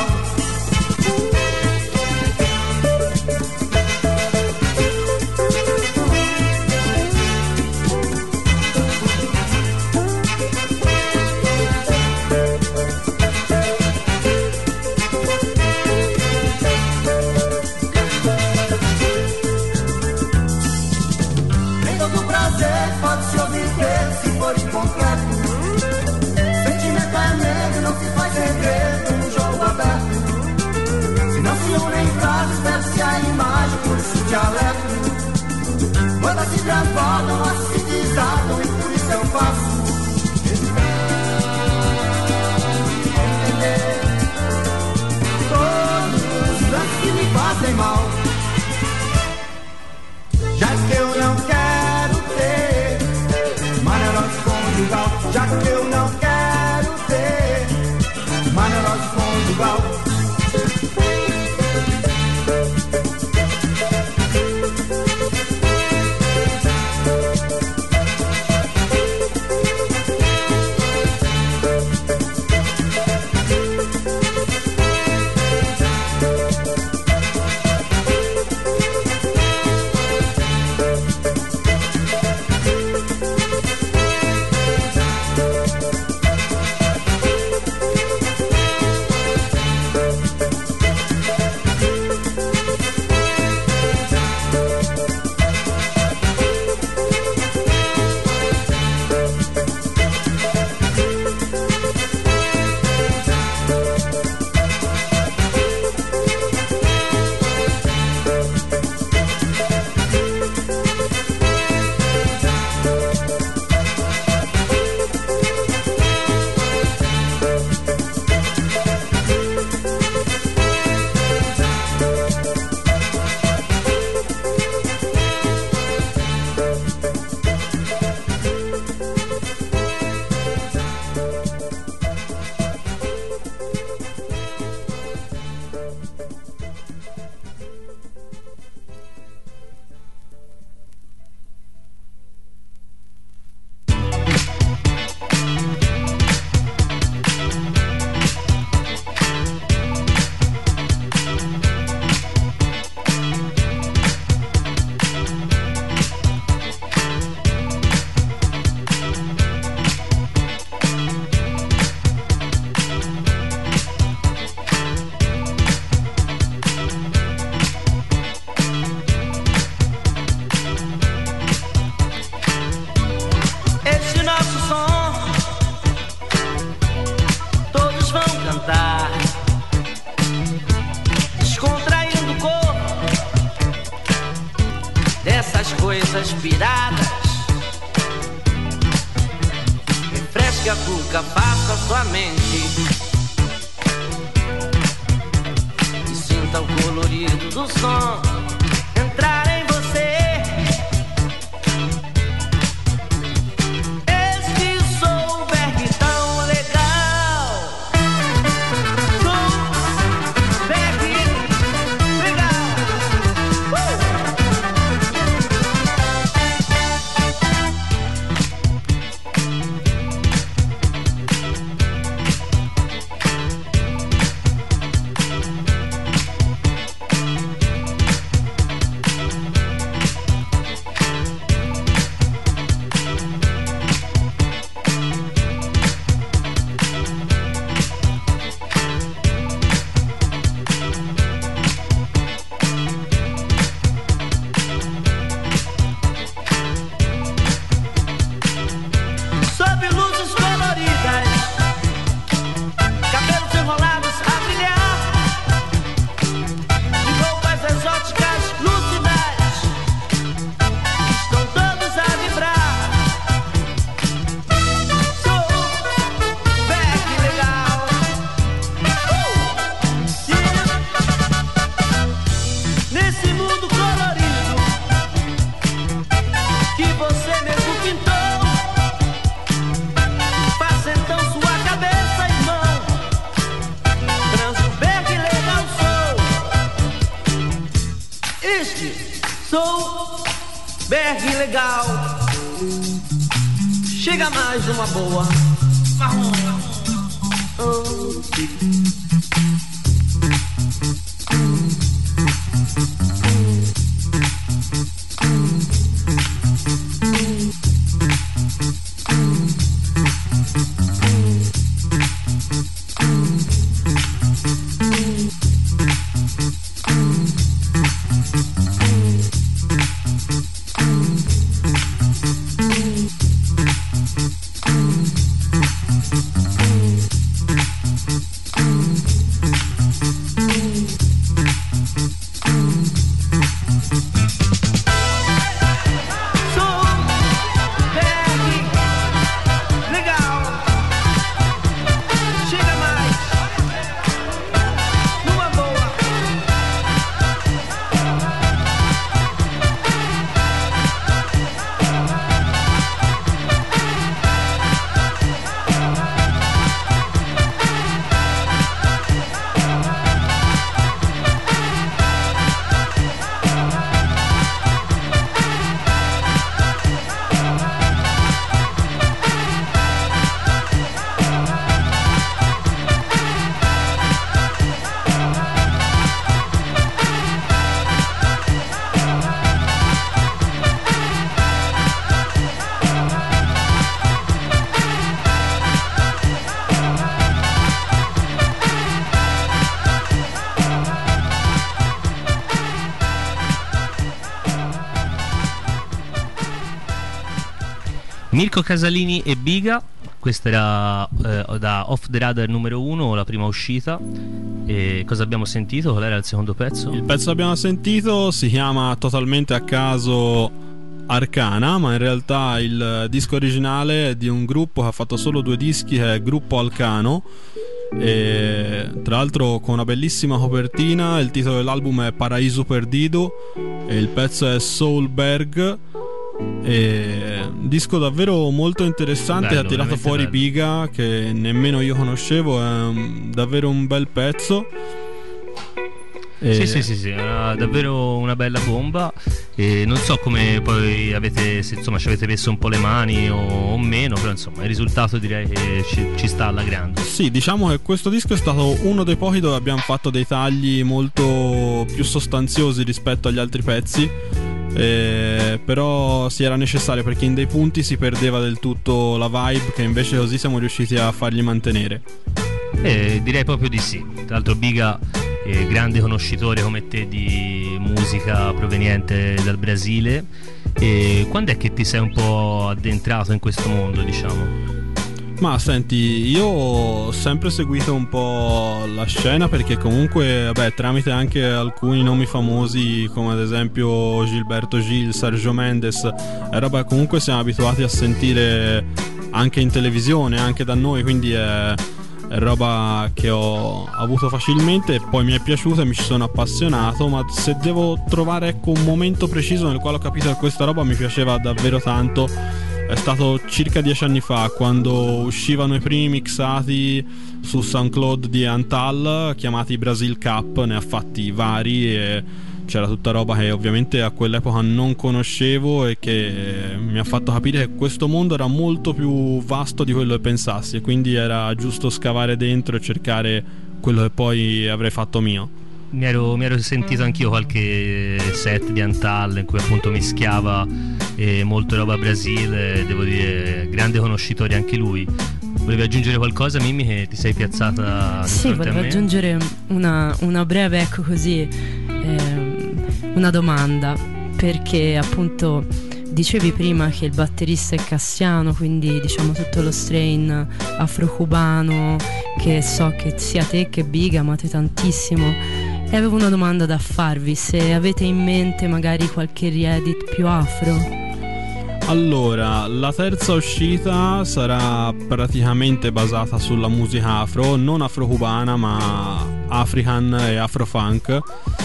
Nem todo prazer pode se obter se for incompleto. Sentimento é negro, não se faz segredo no jogo aberto. Se não se unem frases, perde-se a imagem por esse dialeto. Quando se transbordam, as se desatam e por isso eu faço entender todos os lances que me fazem mal. Já que eu não quero ter uma neurose conjugal, já que eu não quero ter uma neurose conjugal. Esse nosso som todos vão cantar, descontraindo o corpo dessas coisas piradas. Refresque a cuca, faça a sua mente e sinta o colorido do som entrar em você. B R legal, chega mais uma boa. Oh. Mirko Casalini e Biga, questa era eh, da Off the Radar numero uno, la prima uscita. E cosa abbiamo sentito? Qual era il secondo pezzo? Il pezzo che abbiamo sentito si chiama totalmente a caso Arcana, ma in realtà il disco originale è di un gruppo che ha fatto solo due dischi, che è Gruppo Alcano, e tra l'altro con una bellissima copertina. Il titolo dell'album è Paraíso Perdido e il pezzo è Soulberg. E un disco davvero molto interessante. Bello, ha tirato fuori bello. Biga, che nemmeno io conoscevo. È un, davvero un bel pezzo. E... Sì, sì, sì, sì, era davvero una bella bomba. E non so come poi avete, se insomma ci avete messo un po' le mani o, o meno, però insomma il risultato direi che ci, ci sta allagrando. Sì, diciamo che questo disco è stato uno dei pochi dove abbiamo fatto dei tagli molto più sostanziosi rispetto agli altri pezzi. Eh, però si era necessario, perché in dei punti si perdeva del tutto la vibe, che invece così siamo riusciti a fargli mantenere. Eh, direi proprio di sì. Tra l'altro Biga è grande conoscitore come te di musica proveniente dal Brasile. E quando è che ti sei un po' addentrato in questo mondo, diciamo? Ma senti, io ho sempre seguito un po' la scena, perché comunque, vabbè, tramite anche alcuni nomi famosi come ad esempio Gilberto Gil, Sergio Mendes, è roba che comunque siamo abituati a sentire anche in televisione, anche da noi, quindi è, è roba che ho avuto facilmente e poi mi è piaciuta e mi ci sono appassionato. Ma se devo trovare, ecco, un momento preciso nel quale ho capito che questa roba mi piaceva davvero tanto, è stato circa dieci anni fa, quando uscivano i primi mixati su SoundCloud di Antal chiamati Brasil Cup. Ne ha fatti vari e c'era tutta roba che ovviamente a quell'epoca non conoscevo e che mi ha fatto capire che questo mondo era molto più vasto di quello che pensassi, e quindi era giusto scavare dentro e cercare quello che poi avrei fatto mio. Mi ero, mi ero sentito anch'io qualche set di Antal in cui appunto mischiava eh, molto roba Brasile. Devo dire, grande conoscitore anche lui. Volevi aggiungere qualcosa, Mimmi, che ti sei piazzata di Sì, fronte volevo a me? aggiungere una, una breve, ecco così, ehm, una domanda, perché appunto dicevi prima che il batterista è Cassiano, quindi diciamo tutto lo strain afro-cubano, che so che sia te che Biga amate tantissimo. E avevo una domanda da farvi, se avete in mente magari qualche re-edit più afro. Allora, la terza uscita sarà praticamente basata sulla musica afro, non afro-cubana ma african e afro-funk.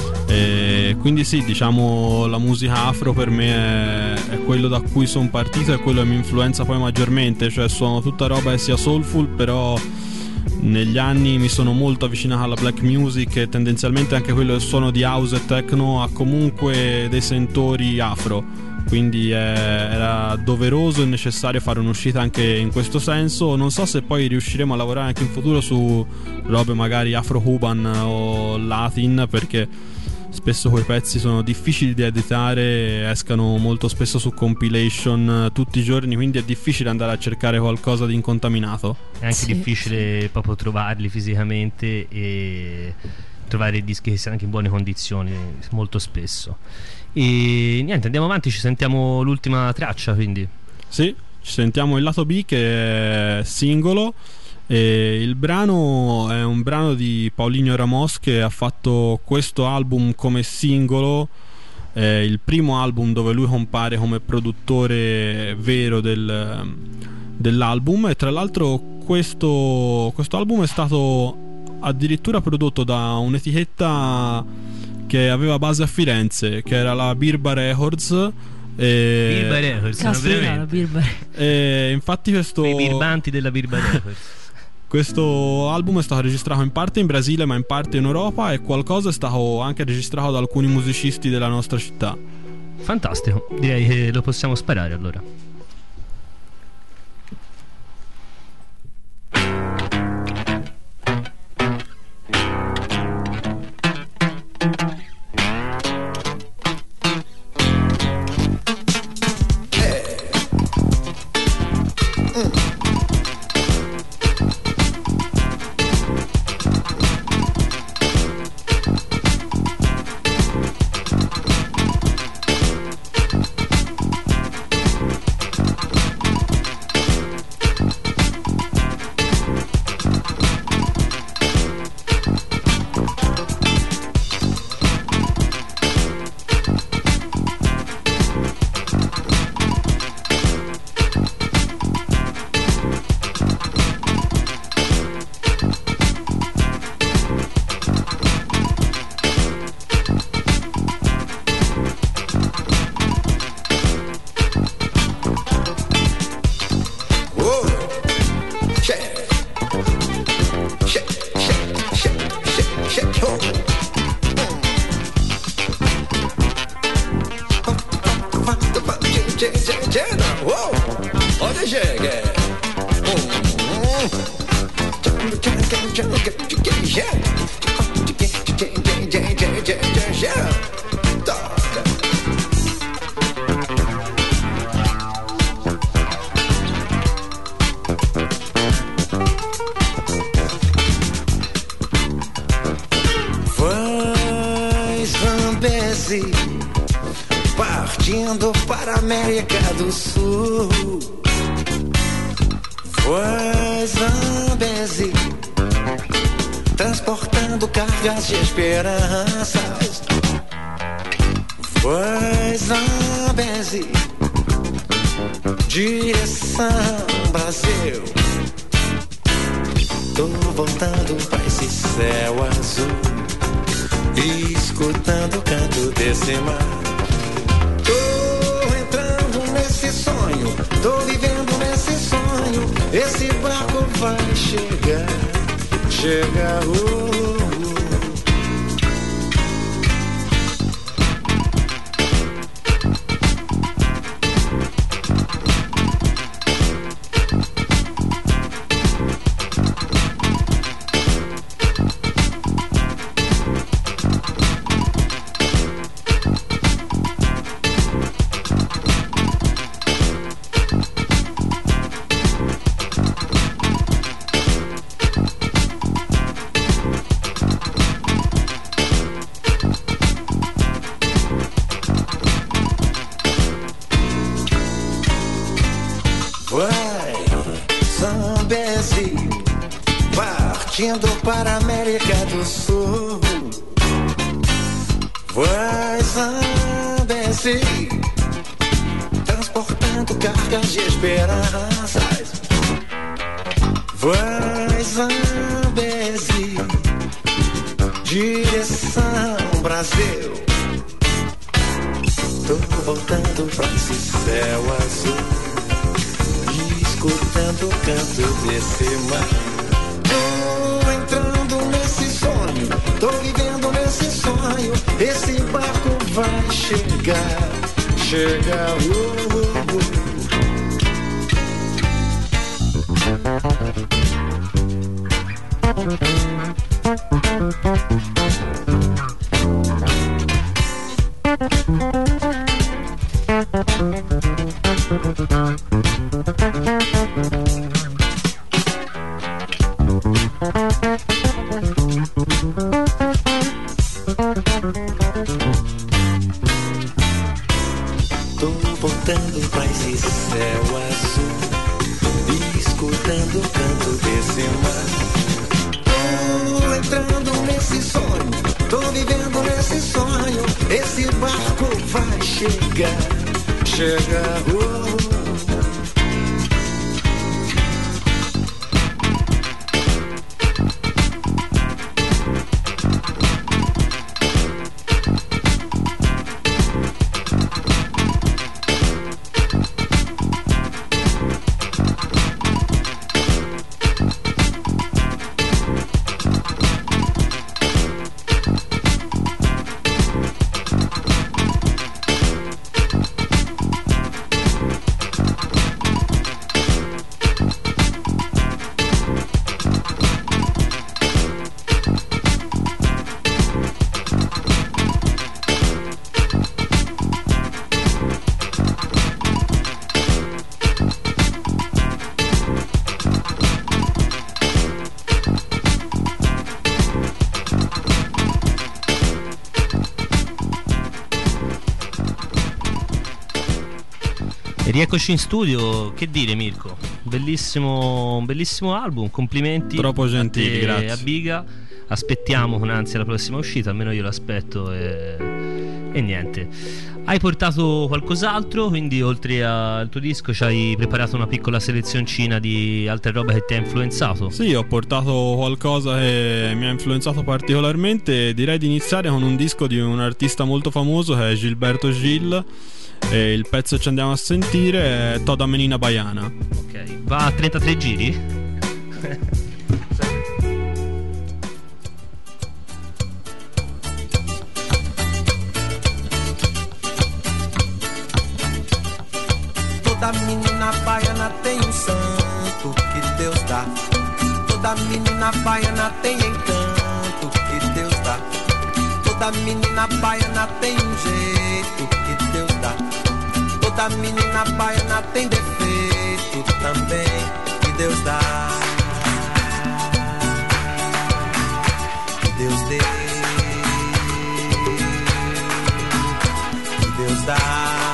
E quindi sì, diciamo la musica afro per me è, è quello da cui sono partito e quello che mi influenza poi maggiormente. Cioè suono tutta roba che sia soulful, però negli anni mi sono molto avvicinato alla black music, e tendenzialmente anche quello che suono di house e techno ha comunque dei sentori afro. quindi eh, era doveroso e necessario fare un'uscita anche in questo senso. Non so se poi riusciremo a lavorare anche in futuro su robe magari afro-cuban o latin, perché spesso quei pezzi sono difficili di editare, escano molto spesso su compilation tutti i giorni, quindi è difficile andare a cercare qualcosa di incontaminato. È anche Sì. difficile proprio trovarli fisicamente e trovare dischi che siano anche in buone condizioni molto spesso. E niente, andiamo avanti, ci sentiamo l'ultima traccia, quindi. Sì, ci sentiamo il lato B, che è singolo. E il brano è un brano di Paulinho Ramos, che ha fatto questo album come singolo, è il primo album dove lui compare come produttore vero del, dell'album. E tra l'altro questo, questo album è stato addirittura prodotto da un'etichetta che aveva base a Firenze, che era la Birba Records. E... Birba Records, Caspita, veramente. la Birba. E infatti questo I birbanti della Birba Records. Questo album è stato registrato in parte in Brasile ma in parte in Europa, e qualcosa è stato anche registrato da alcuni musicisti della nostra città. Fantastico, direi che lo possiamo sparare allora. Vai, Zambesi, partindo para a América do Sul. Vai, Zambesi, transportando cargas de esperanças. Vai, Zambesi, direção Brasil. Tô voltando pra esse céu azul, escutando o canto desse mar. Tô entrando nesse sonho, tô vivendo nesse sonho. Esse barco vai chegar, chegar. Uh, uh. Partindo para a América do Sul. Vai, Zambesi, transportando cargas de esperanças. Vai, Zambesi, direção Brasil. Tô voltando pra esse céu azul, escutando o canto desse mar. Tô entrando nesse sonho, tô vivendo nesse sonho. Esse barco vai chegar, chega. Uh, uh, uh. Tô voltando pra esse céu azul, escutando o canto desse mar. Tô entrando nesse sonho, tô vivendo nesse sonho. Esse barco vai chegar, chegar. Uh. Rieccoci in studio, che dire Mirko? Bellissimo, bellissimo album, complimenti. Troppo gentili, a te, grazie. a Biga. Aspettiamo con ansia la prossima uscita, almeno io l'aspetto e, e niente. Hai portato qualcos'altro, quindi oltre al tuo disco ci hai preparato una piccola selezioncina di altre robe che ti ha influenzato? Sì, ho portato qualcosa che mi ha influenzato particolarmente. Direi di iniziare con un disco di un artista molto famoso che è Gilberto Gil. E il pezzo che ci andiamo a sentire è Toda Menina Baiana. Ok, va a trentatré giri? Toda menina baiana tem um santo que Deus dá. Toda menina baiana tem encanto que Deus dá. Toda menina baiana tem um jeito que Deus dá. Toda menina baiana tem defeito também que Deus dá. Que Deus dê. Que Deus dá.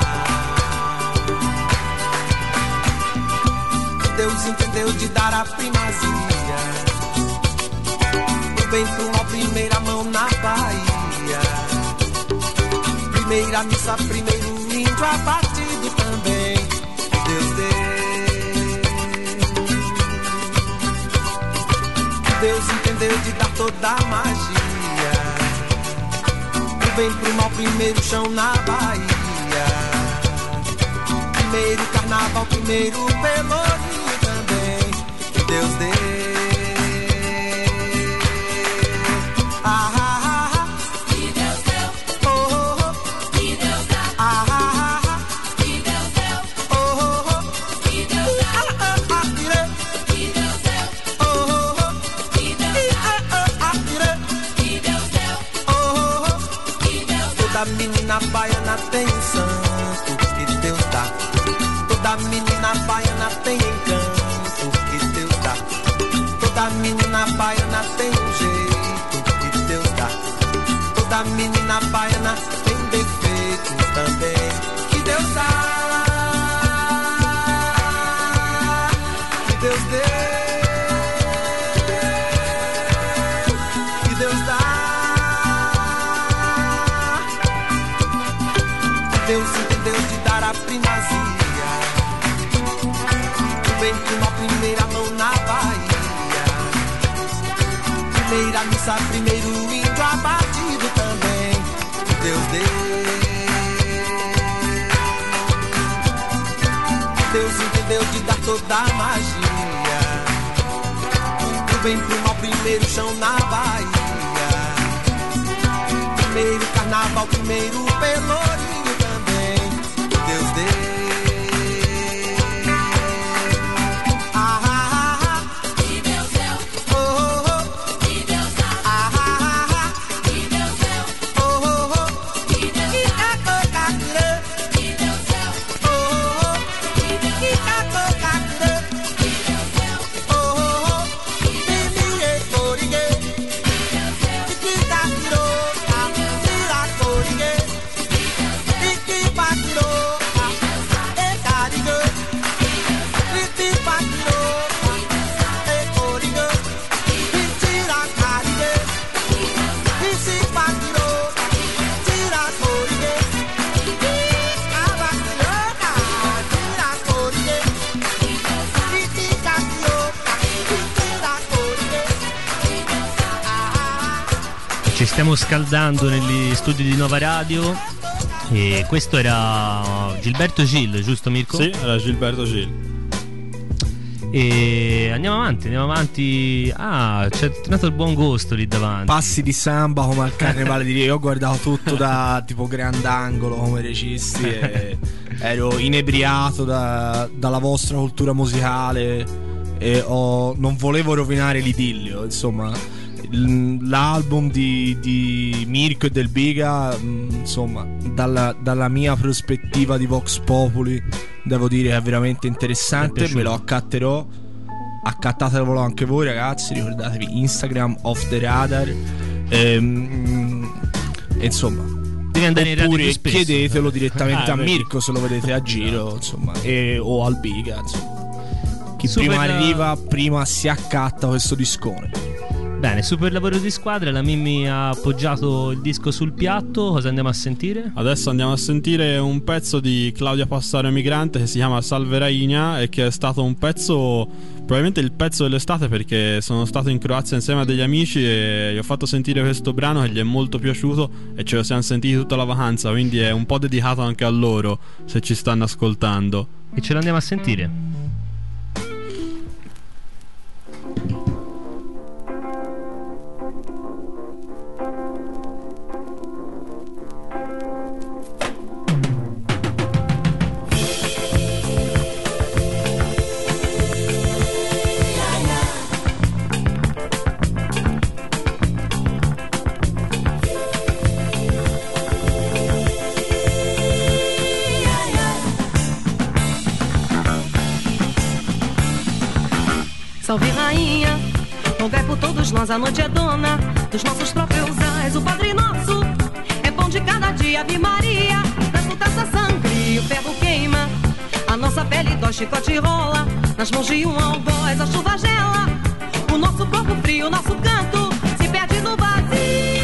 Deus entendeu de dar a primazia. Do bem pro mal, primeira mão na Bahia. Primeira missa, primeiro índio abatido também. Deus deu. Deus entendeu de dar toda a magia. Do bem pro mal, primeiro chão na Bahia. Primeiro carnaval, primeiro pelourinho também. Deus deu. Ah, ah, ah. Que Deus deu. Oh, oh, oh. Que Deus dá. Ah, ah, ah. Que Deus deu. Oh, oh, oh. Que Deus dá. Ah, ah, ah. Que Deus deu. Oh, oh, oh. Que Deus dá. Ah, ah, ah. Que Deus deu. Oh, oh, oh. Que Deus dá. Toda menina baiana tem um santo que Deus dá. Toda menina baiana tem encanto que Deus dá. Toda menina baiana tem um jeito que Deus dá. Toda menina baiana tem defeitos também que Deus dá. Que Deus dê. Que Deus dá. Deus entendeu de dar a primazia. Bem que uma primeira mão na Bahia. Primeira missa, primeiro índio abatido também. Deus deu. Deus entendeu de dar toda a magia. Do bem pro mal, primeiro chão na Bahia. Primeiro carnaval, primeiro pelourinho também. Ci stiamo scaldando negli studi di Nova Radio e questo era Gilberto Gil, giusto Mirko? Sì, era Gilberto Gil. E andiamo avanti, andiamo avanti. Ah, c'è tornato il buon gusto lì davanti. Passi di samba come al carnevale di Rio. Io ho guardato tutto da tipo grandangolo come registi e ero inebriato da, dalla vostra cultura musicale e ho, non volevo rovinare l'idillio, insomma. L'album di, di Mirko e del Biga, insomma, dalla, dalla mia prospettiva di Vox Populi, devo dire che è veramente interessante. Me lo accatterò. Accattatelo anche voi, ragazzi. Ricordatevi Instagram Off The Radar. Ehm, insomma, devi andare in radio più spesso. Chiedetelo direttamente Ah, a vedi. Mirko se lo vedete a giro, insomma, e, o al Biga, insomma. Chi Super- prima arriva, prima si accatta questo discone. Bene, super lavoro di squadra. La Mimmi ha appoggiato il disco sul piatto. Cosa andiamo a sentire? Adesso andiamo a sentire un pezzo di Claudia Passaro Emigrante che si chiama Salve Rainha e che è stato un pezzo, probabilmente il pezzo dell'estate, perché sono stato in Croazia insieme a degli amici e gli ho fatto sentire questo brano che gli è molto piaciuto e ce lo siamo sentiti tutta la vacanza, quindi è un po' dedicato anche a loro se ci stanno ascoltando. E ce lo andiamo a sentire. Salve rainha, rogai por todos nós, a noite é dona dos nossos próprios ais. O Padre Nosso é pão de cada dia, Ave Maria. Nas lutas da sangria, o ferro queima, a nossa pele dói, chicote rola. Nas mãos de um algoz, a chuva gela. O nosso corpo frio, o nosso canto se perde no vazio.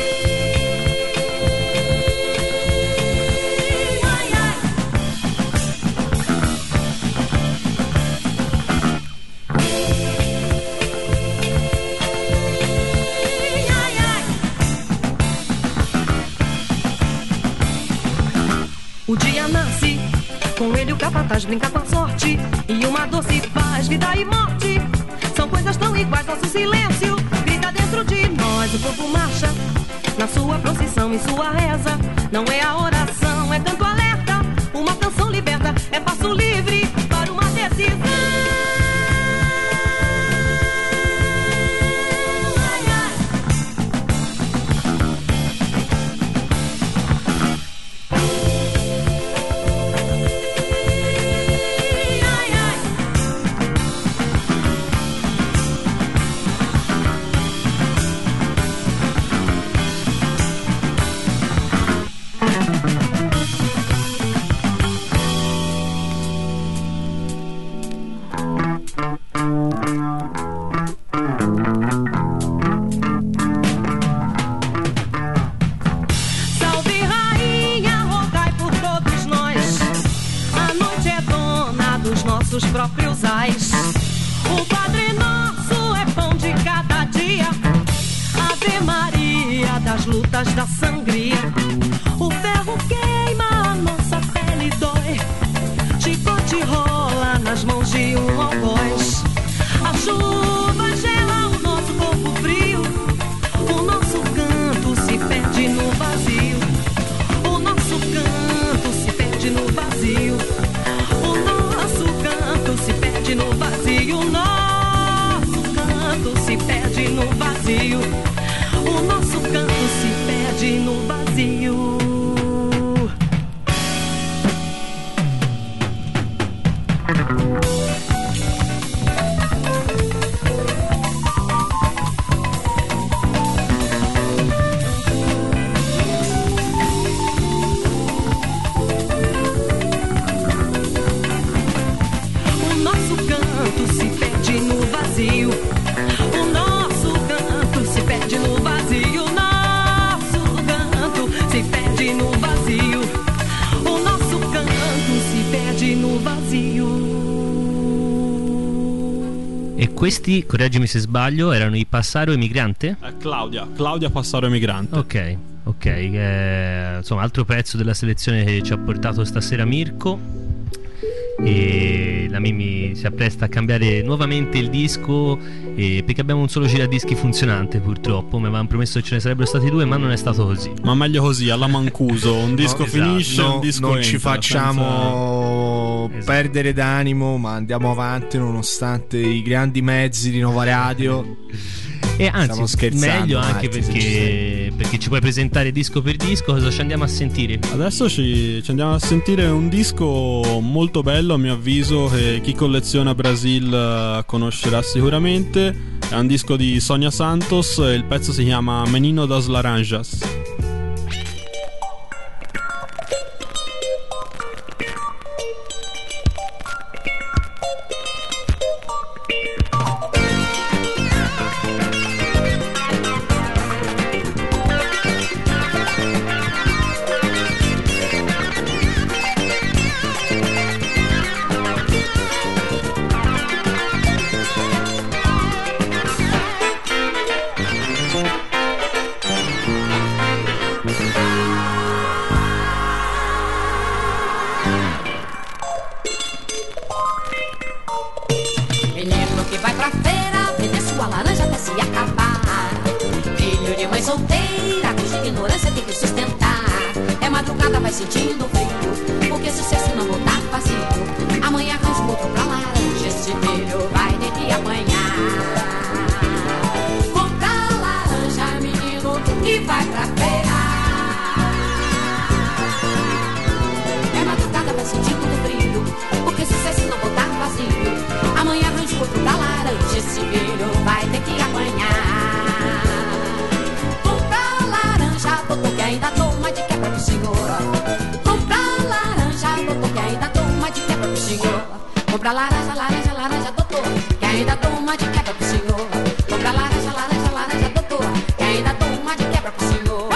O dia nasce, com ele o capataz brinca com a sorte. E uma doce paz, vida e morte são coisas tão iguais, nosso silêncio grita dentro de nós. O povo marcha na sua procissão, em sua reza. Não é a oração, é canto alerta. Uma canção liberta, é passo livre para uma decisão. Nossos próprios ais. O Padre Nosso é pão de cada dia, Ave Maria das lutas da sangria. O ferro queima, a nossa pele dói, chicote rola nas mãos de um algoz. A chuva gela o nosso corpo frio, o nosso canto se perde no vazio. O nosso canto se perde no vazio. Se perde no vazio, nosso canto se perde no vazio. O nosso canto se perde no Questi, correggimi se sbaglio, erano i Passaro Emigrante? Eh, Claudia, Claudia Passaro Emigrante. Ok, ok, eh, insomma altro pezzo della selezione che ci ha portato stasera Mirko. E la Mimmi si appresta a cambiare nuovamente il disco, eh, perché abbiamo un solo giradischi funzionante purtroppo. Mi avevano promesso che ce ne sarebbero stati due, ma non è stato così. Ma meglio così, alla Mancuso, un disco No, finisce, esatto. un No, disco non entra, ci facciamo senza- perdere d'animo, ma andiamo avanti nonostante i grandi mezzi di Nova Radio. E Stiamo anzi, scherzando, meglio anche Marti, se ci perché, perché ci puoi presentare disco per disco. Cosa ci andiamo a sentire? Adesso ci, ci andiamo a sentire un disco molto bello, a mio avviso, che chi colleziona Brasil eh, conoscerà sicuramente. È un disco di Sonia Santos e il pezzo si chiama Menino das Laranjas. Menino que vai pra feira vender sua laranja até se acabar. Filho de mãe solteira, cuja ignorância tem que sustentar. É madrugada, vai sentindo frio, porque se o cesto não voltar vazio, amanhã arranja um outro pra laranja. Esse filho vai ter que apanhar. Comprar laranja, menino, e vai pra feira. É madrugada, vai sentindo frio, porque se o cesto não voltar vazio, amanhã arranja outro pra laranja. Esse filho vai ter que apanhar. Comprar laranja, doutor, que ainda toma de quebra pro senhor. Comprar laranja, doutor, que ainda toma de quebra pro senhor. Comprar laranja, laranja, laranja, doutor, que ainda toma de quebra pro senhor. Comprar laranja, laranja, laranja, doutor, que ainda toma de quebra pro senhor.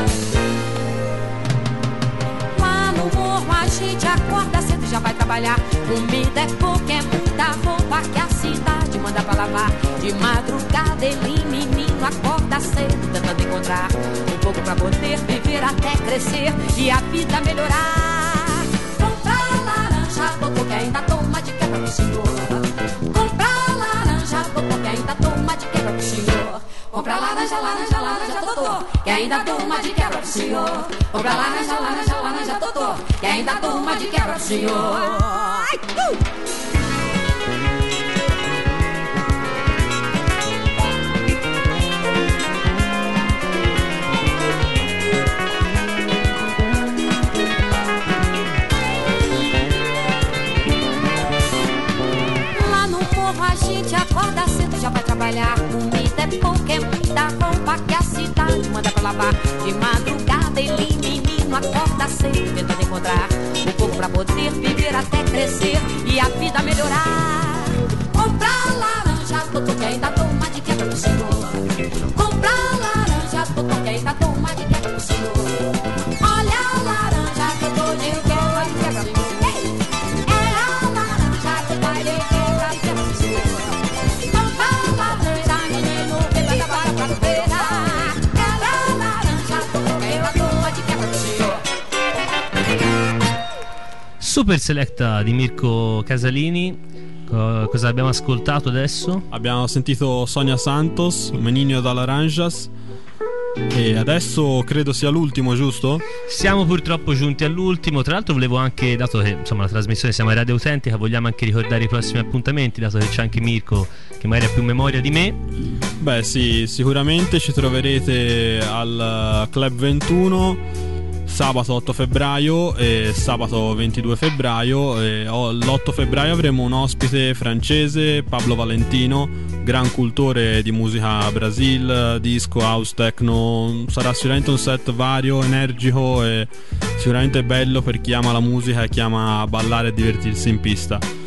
Lá no morro a gente acorda cedo e já vai trabalhar. Comida é pouca, é muita roupa que a cidade manda pra lavar. De madrugada ele, menino, acorda cedo tentando encontrar um pouco pra poder viver até crescer e a vida melhorar. Comprar laranja, doutor, que ainda toma de quebra pro senhor. Comprar laranja, doutor, que ainda toma de quebra pro senhor. Comprar laranja, laranja, laranja, doutor, que ainda toma de quebra pro senhor. Comprar laranja, laranja, laranja, doutor, que ainda toma de quebra pro senhor. Ai, uh! Lá no morro a gente acorda cedo e já vai trabalhar. Comida é pouca, é muita roupa que a cidade manda pra lavar. De madrugada ele, menino, acorda cedo tentando encontrar um pouco pra poder viver até crescer e a vida melhorar. Comprar laranja, doutor, que ainda toma de quebra pro senhor. Comprar laranja, doutor, que ainda toma de quebra pro senhor. Olha a laranja que eu tô de quebra de quebra pro senhor. É a laranja que vai de quebra de quebra pro senhor. Comprar laranja, menino, que vai acabar pra feira. É a laranja, doutor, que ainda toma de quebra pro senhor. Super Selecta di Mirko Casalini. Co- cosa abbiamo ascoltato adesso? Abbiamo sentito Sonia Santos, Menino da Laranjas. E adesso credo sia l'ultimo, giusto? Siamo purtroppo giunti all'ultimo. Tra l'altro volevo anche, dato che insomma la trasmissione siamo a Radio Autentica, vogliamo anche ricordare i prossimi appuntamenti, dato che c'è anche Mirko che magari ha più memoria di me. Beh sì, sicuramente ci troverete al Club ventuno sabato otto febbraio e sabato ventidue febbraio. E l'otto febbraio avremo un ospite francese, Pablo Valentino, gran cultore di musica Brasil, disco, house, techno. Sarà sicuramente un set vario, energico e sicuramente bello per chi ama la musica e chi ama ballare e divertirsi in pista.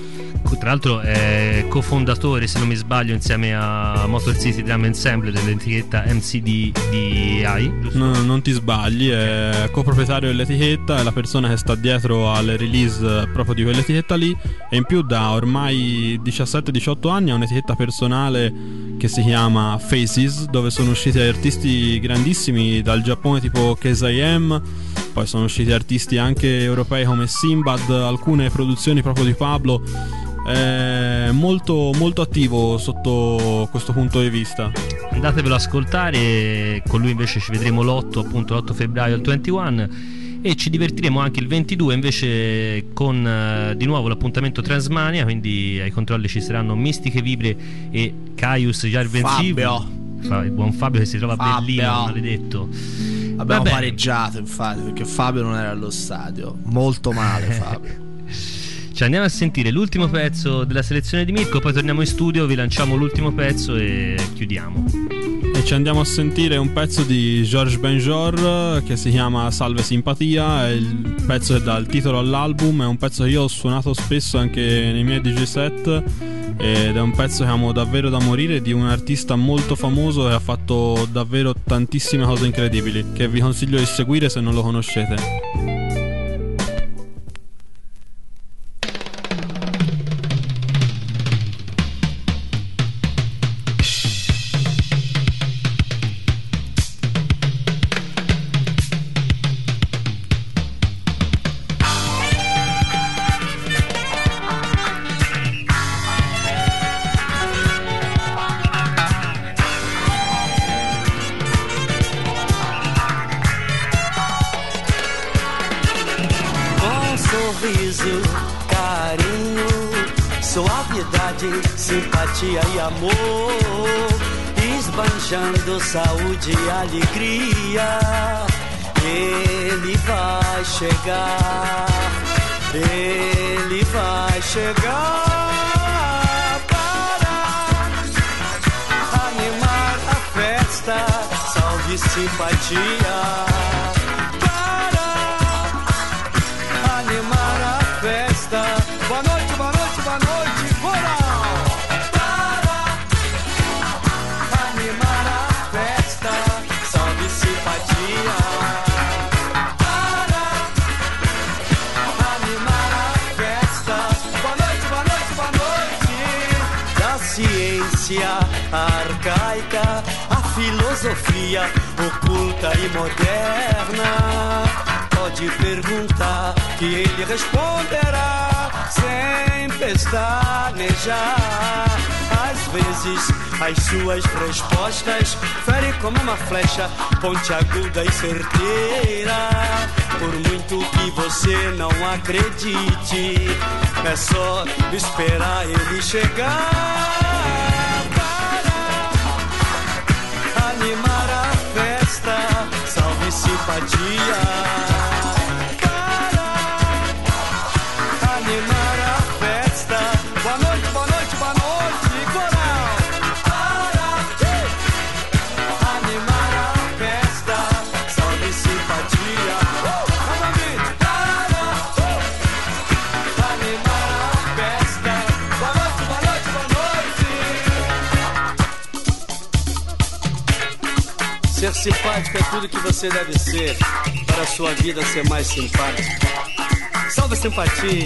Tra l'altro è cofondatore, se non mi sbaglio, insieme a Motor City Drum Ensemble dell'etichetta M C D D I. No, non ti sbagli, è coproprietario dell'etichetta, è la persona che sta dietro alle release proprio di quell'etichetta lì, e in più da ormai diciassette diciotto anni ha un'etichetta personale che si chiama Faces, dove sono usciti artisti grandissimi dal Giappone tipo K S I M, poi sono usciti artisti anche europei come Simbad, alcune produzioni proprio di Pablo. È molto molto attivo sotto questo punto di vista. Andatevelo ad ascoltare. Con lui invece ci vedremo l'otto, appunto l'otto febbraio al ventuno, e ci divertiremo anche il ventidue invece con uh, di nuovo l'appuntamento Transmania, quindi ai controlli ci saranno Mistiche Vibre e Caius Jarvenzivi. Fa, il buon Fabio che si trova a Berlino, maledetto. Abbiamo pareggiato infatti, perché Fabio non era allo stadio. Molto male Fabio. Ci andiamo a sentire l'ultimo pezzo della selezione di Mirko, poi torniamo in studio, vi lanciamo l'ultimo pezzo e chiudiamo. E ci andiamo a sentire un pezzo di Georges Benjor che si chiama Salve Simpatia. Il pezzo è dal titolo all'album, è un pezzo che io ho suonato spesso anche nei miei D J set, ed è un pezzo che amo davvero da morire, di un artista molto famoso che ha fatto davvero tantissime cose incredibili, che vi consiglio di seguire se non lo conoscete. Simpatia e amor, esbanjando saúde e alegria. Ele vai chegar, ele vai chegar para animar a festa. Salve simpatia para animar a festa. Boa noite, boa noite, boa noite, coral. Arcaica, a filosofia oculta e moderna. Pode perguntar que ele responderá sem pestanejar. Às vezes as suas respostas ferem como uma flecha pontiaguda e certeira. Por muito que você não acredite, é só esperar ele chegar. Animar a festa, salve simpatia para animar a festa. Boa noite, boa noite, boa noite, coral. Para animar a festa, salve simpatia. Novamente, para animar a festa. Boa noite, boa noite, boa noite. Ser simpático é tudo que você deve ser para a sua vida ser mais simpática. Salve simpatia!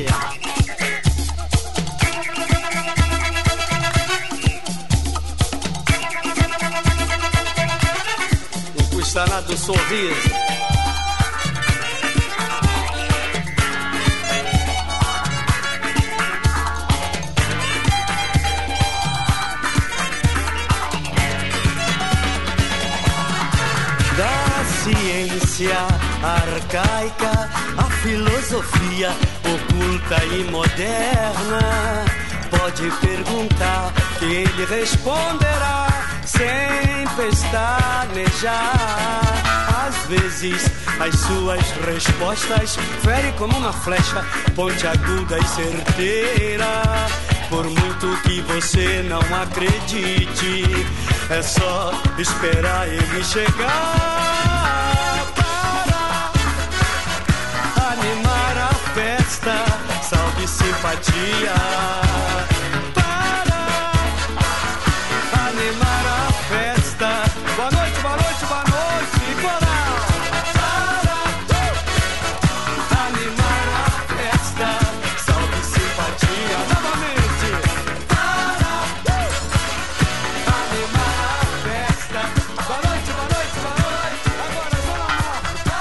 Não custa nada o sorriso. Ciência arcaica, a filosofia oculta e moderna. Pode perguntar que ele responderá sem pestanejar. Às vezes as suas respostas ferem como uma flecha pontiaguda e certeira. Por muito que você não acredite, é só esperar ele chegar. Animar a festa, salve simpatia.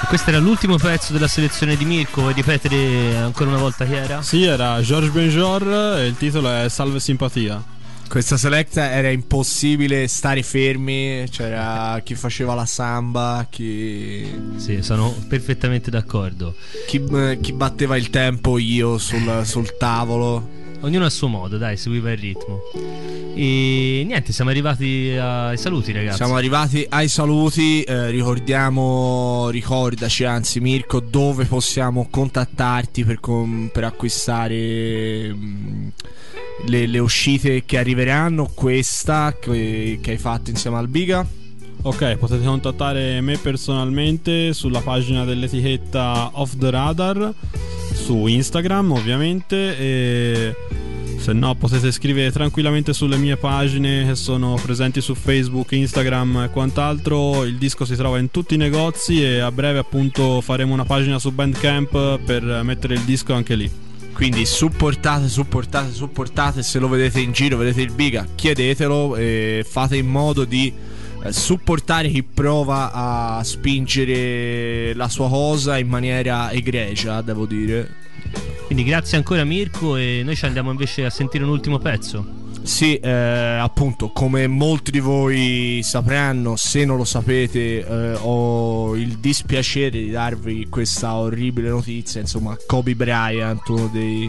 Questo era l'ultimo pezzo della selezione di Mirko. Vuoi ripetere ancora una volta chi era? Sì, era Georges Benjor e il titolo è Salve Simpatia. Questa selecta era impossibile stare fermi, c'era chi faceva la samba, chi... Sì, sono perfettamente d'accordo. Chi, chi batteva il tempo, io sul, sul tavolo. Ognuno a suo modo, dai, seguiva il ritmo. E niente, siamo arrivati ai saluti, ragazzi. Siamo arrivati ai saluti, eh, ricordiamo, ricordaci anzi Mirko, dove possiamo contattarti per, com- per acquistare mh, le, le uscite che arriveranno, questa che, che hai fatto insieme al Biga. Ok, potete contattare me personalmente sulla pagina dell'etichetta Off the Radar su Instagram, ovviamente, e se no potete scrivere tranquillamente sulle mie pagine che sono presenti su Facebook, Instagram e quant'altro. Il disco si trova in tutti i negozi e a breve appunto faremo una pagina su Bandcamp per mettere il disco anche lì. Quindi supportate, supportate, supportate. Se lo vedete in giro, vedete il Biga, chiedetelo e fate in modo di supportare chi prova a spingere la sua cosa in maniera egregia, devo dire. Quindi grazie ancora Mirko, e noi ci andiamo invece a sentire un ultimo pezzo. Sì, eh, appunto, come molti di voi sapranno, se non lo sapete, eh, ho il dispiacere di darvi questa orribile notizia. Insomma, Kobe Bryant, uno dei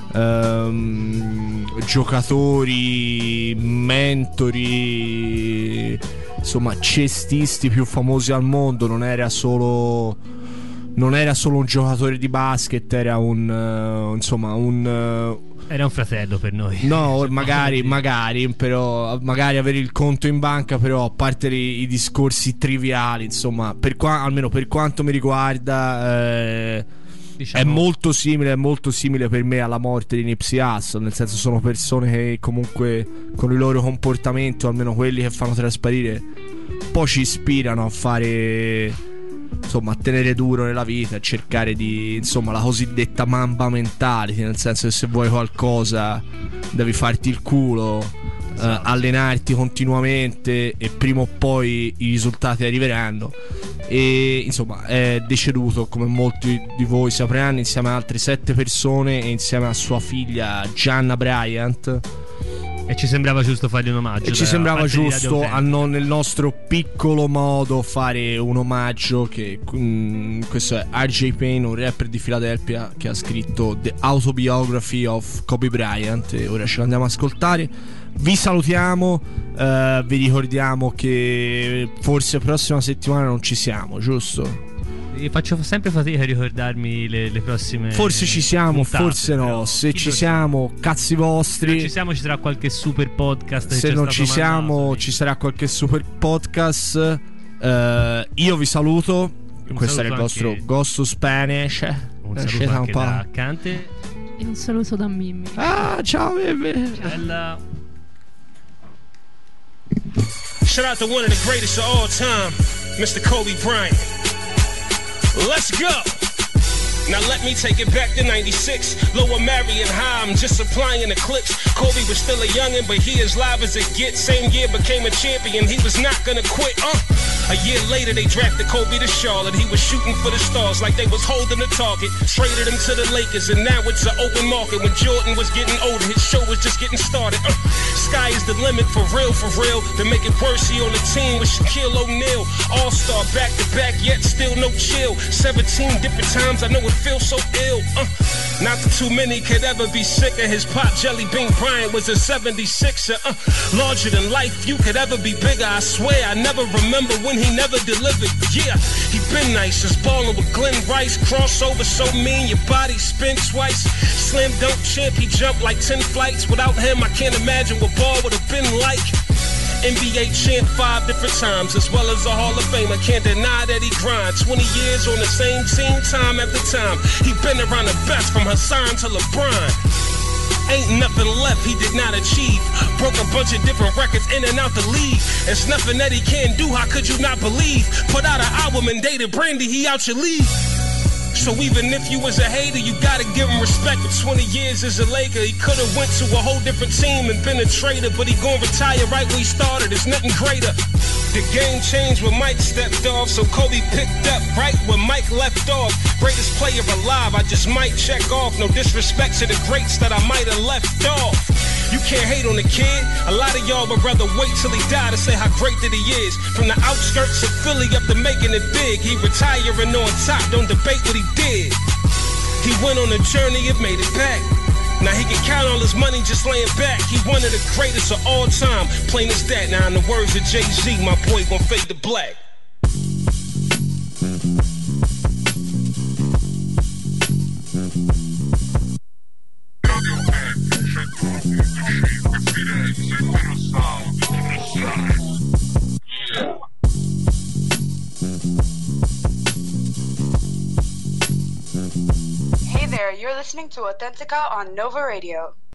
ehm, giocatori, mentori, insomma cestisti più famosi al mondo, non era solo non era solo un giocatore di basket, era un uh, insomma un uh, era un fratello per noi. No, magari magari però magari avere il conto in banca, però a parte i, i discorsi triviali, insomma, per qua, almeno per quanto mi riguarda, eh, diciamo... è molto simile, è molto simile per me alla morte di Nipsey Hussle, nel senso sono persone che comunque con il loro comportamento, almeno quelli che fanno trasparire, poi ci ispirano a fare, insomma, a tenere duro nella vita, a cercare di, insomma, la cosiddetta mamba mentality, nel senso che se vuoi qualcosa devi farti il culo, esatto. eh, allenarti continuamente e prima o poi i risultati arriveranno. E insomma è deceduto, come molti di voi sapranno, insieme ad altre sette persone e insieme a sua figlia Gianna Bryant. E ci sembrava giusto fargli un omaggio. E ci sembrava giusto a non, nel nostro piccolo modo fare un omaggio, che um, questo è R J Payne, un rapper di Philadelphia, che ha scritto The Autobiography of Kobe Bryant, e ora ce l'andiamo ad ascoltare. Vi salutiamo, uh, vi ricordiamo che forse prossima settimana non ci siamo, giusto? E faccio sempre fatica a ricordarmi le, le prossime. Forse ci siamo, puntate, forse no. però, se ci siamo, cazzi vostri. Se non ci siamo, ci sarà qualche super podcast. Se non ci siamo, mandato, ci sarà qualche super podcast. Uh, io vi saluto. Un Questo saluto era il vostro anche... Ghost to Spanish. Un saluto anche un da Cante. E un saluto da Mimmi. Ah, ciao Mimmi. Bella. Shout out to one of the greatest of all time, Mister Kobe Bryant. Let's go! Now let me take it back to ninety-six. Lower Marion High, I'm just supplying the clicks. Kobe was still a youngin', but he as live as it gets. Same year became a champion, he was not gonna quit. Uh. A year later they drafted Kobe to Charlotte. He was shooting for the stars like they was holding the target. Traded him to the Lakers and now it's an open market. When Jordan was getting older, his show was just getting started. Uh. Sky is the limit, for real, for real. To make it worse, he on the team with Shaquille O'Neal. All-star back-to-back, yet still no chill. seventeen different times, I know it feels so ill. Uh. Not that too many could ever be sicker. His pop Jelly Bean Bryant was a seventy-sixer. Uh. Larger than life, you could ever be bigger. I swear, I never remember when he never delivered. Yeah, he been nice, just ballin' with Glenn Rice. Crossover so mean, your body spin twice. Slim dunk champ, he jumped like ten flights. Without him, I can't imagine what ball would have been like. N B A champ five different times, as well as a Hall of Famer. Can't deny that he grind. twenty years on the same team, time after time. He been around the best, from Hassan to LeBron. Ain't nothing left he did not achieve. Broke a bunch of different records in and out the league. It's nothing that he can't do, how could you not believe? Put out an album and dated Brandy, he out your league. So even if you was a hater, you gotta give him respect. For twenty years as a Laker, he could've went to a whole different team and been a trader, but he gon' retire right where he started, there's nothing greater. The game changed when Mike stepped off, so Kobe picked up right where Mike left off. Greatest player alive, I just might check off. No disrespect to the greats that I might have left off. You can't hate on the kid. A lot of y'all would rather wait till he die to say how great that he is. From the outskirts of Philly up to making it big, he retiring on top, don't debate what he did. He went on a journey, it made it back. Now he can count all his money just laying back. He one of the greatest of all time, plain as that. Now in the words of Jay-Z, my boy gon' fade to black. Hey there, you're listening to Authentica on Nova Radio.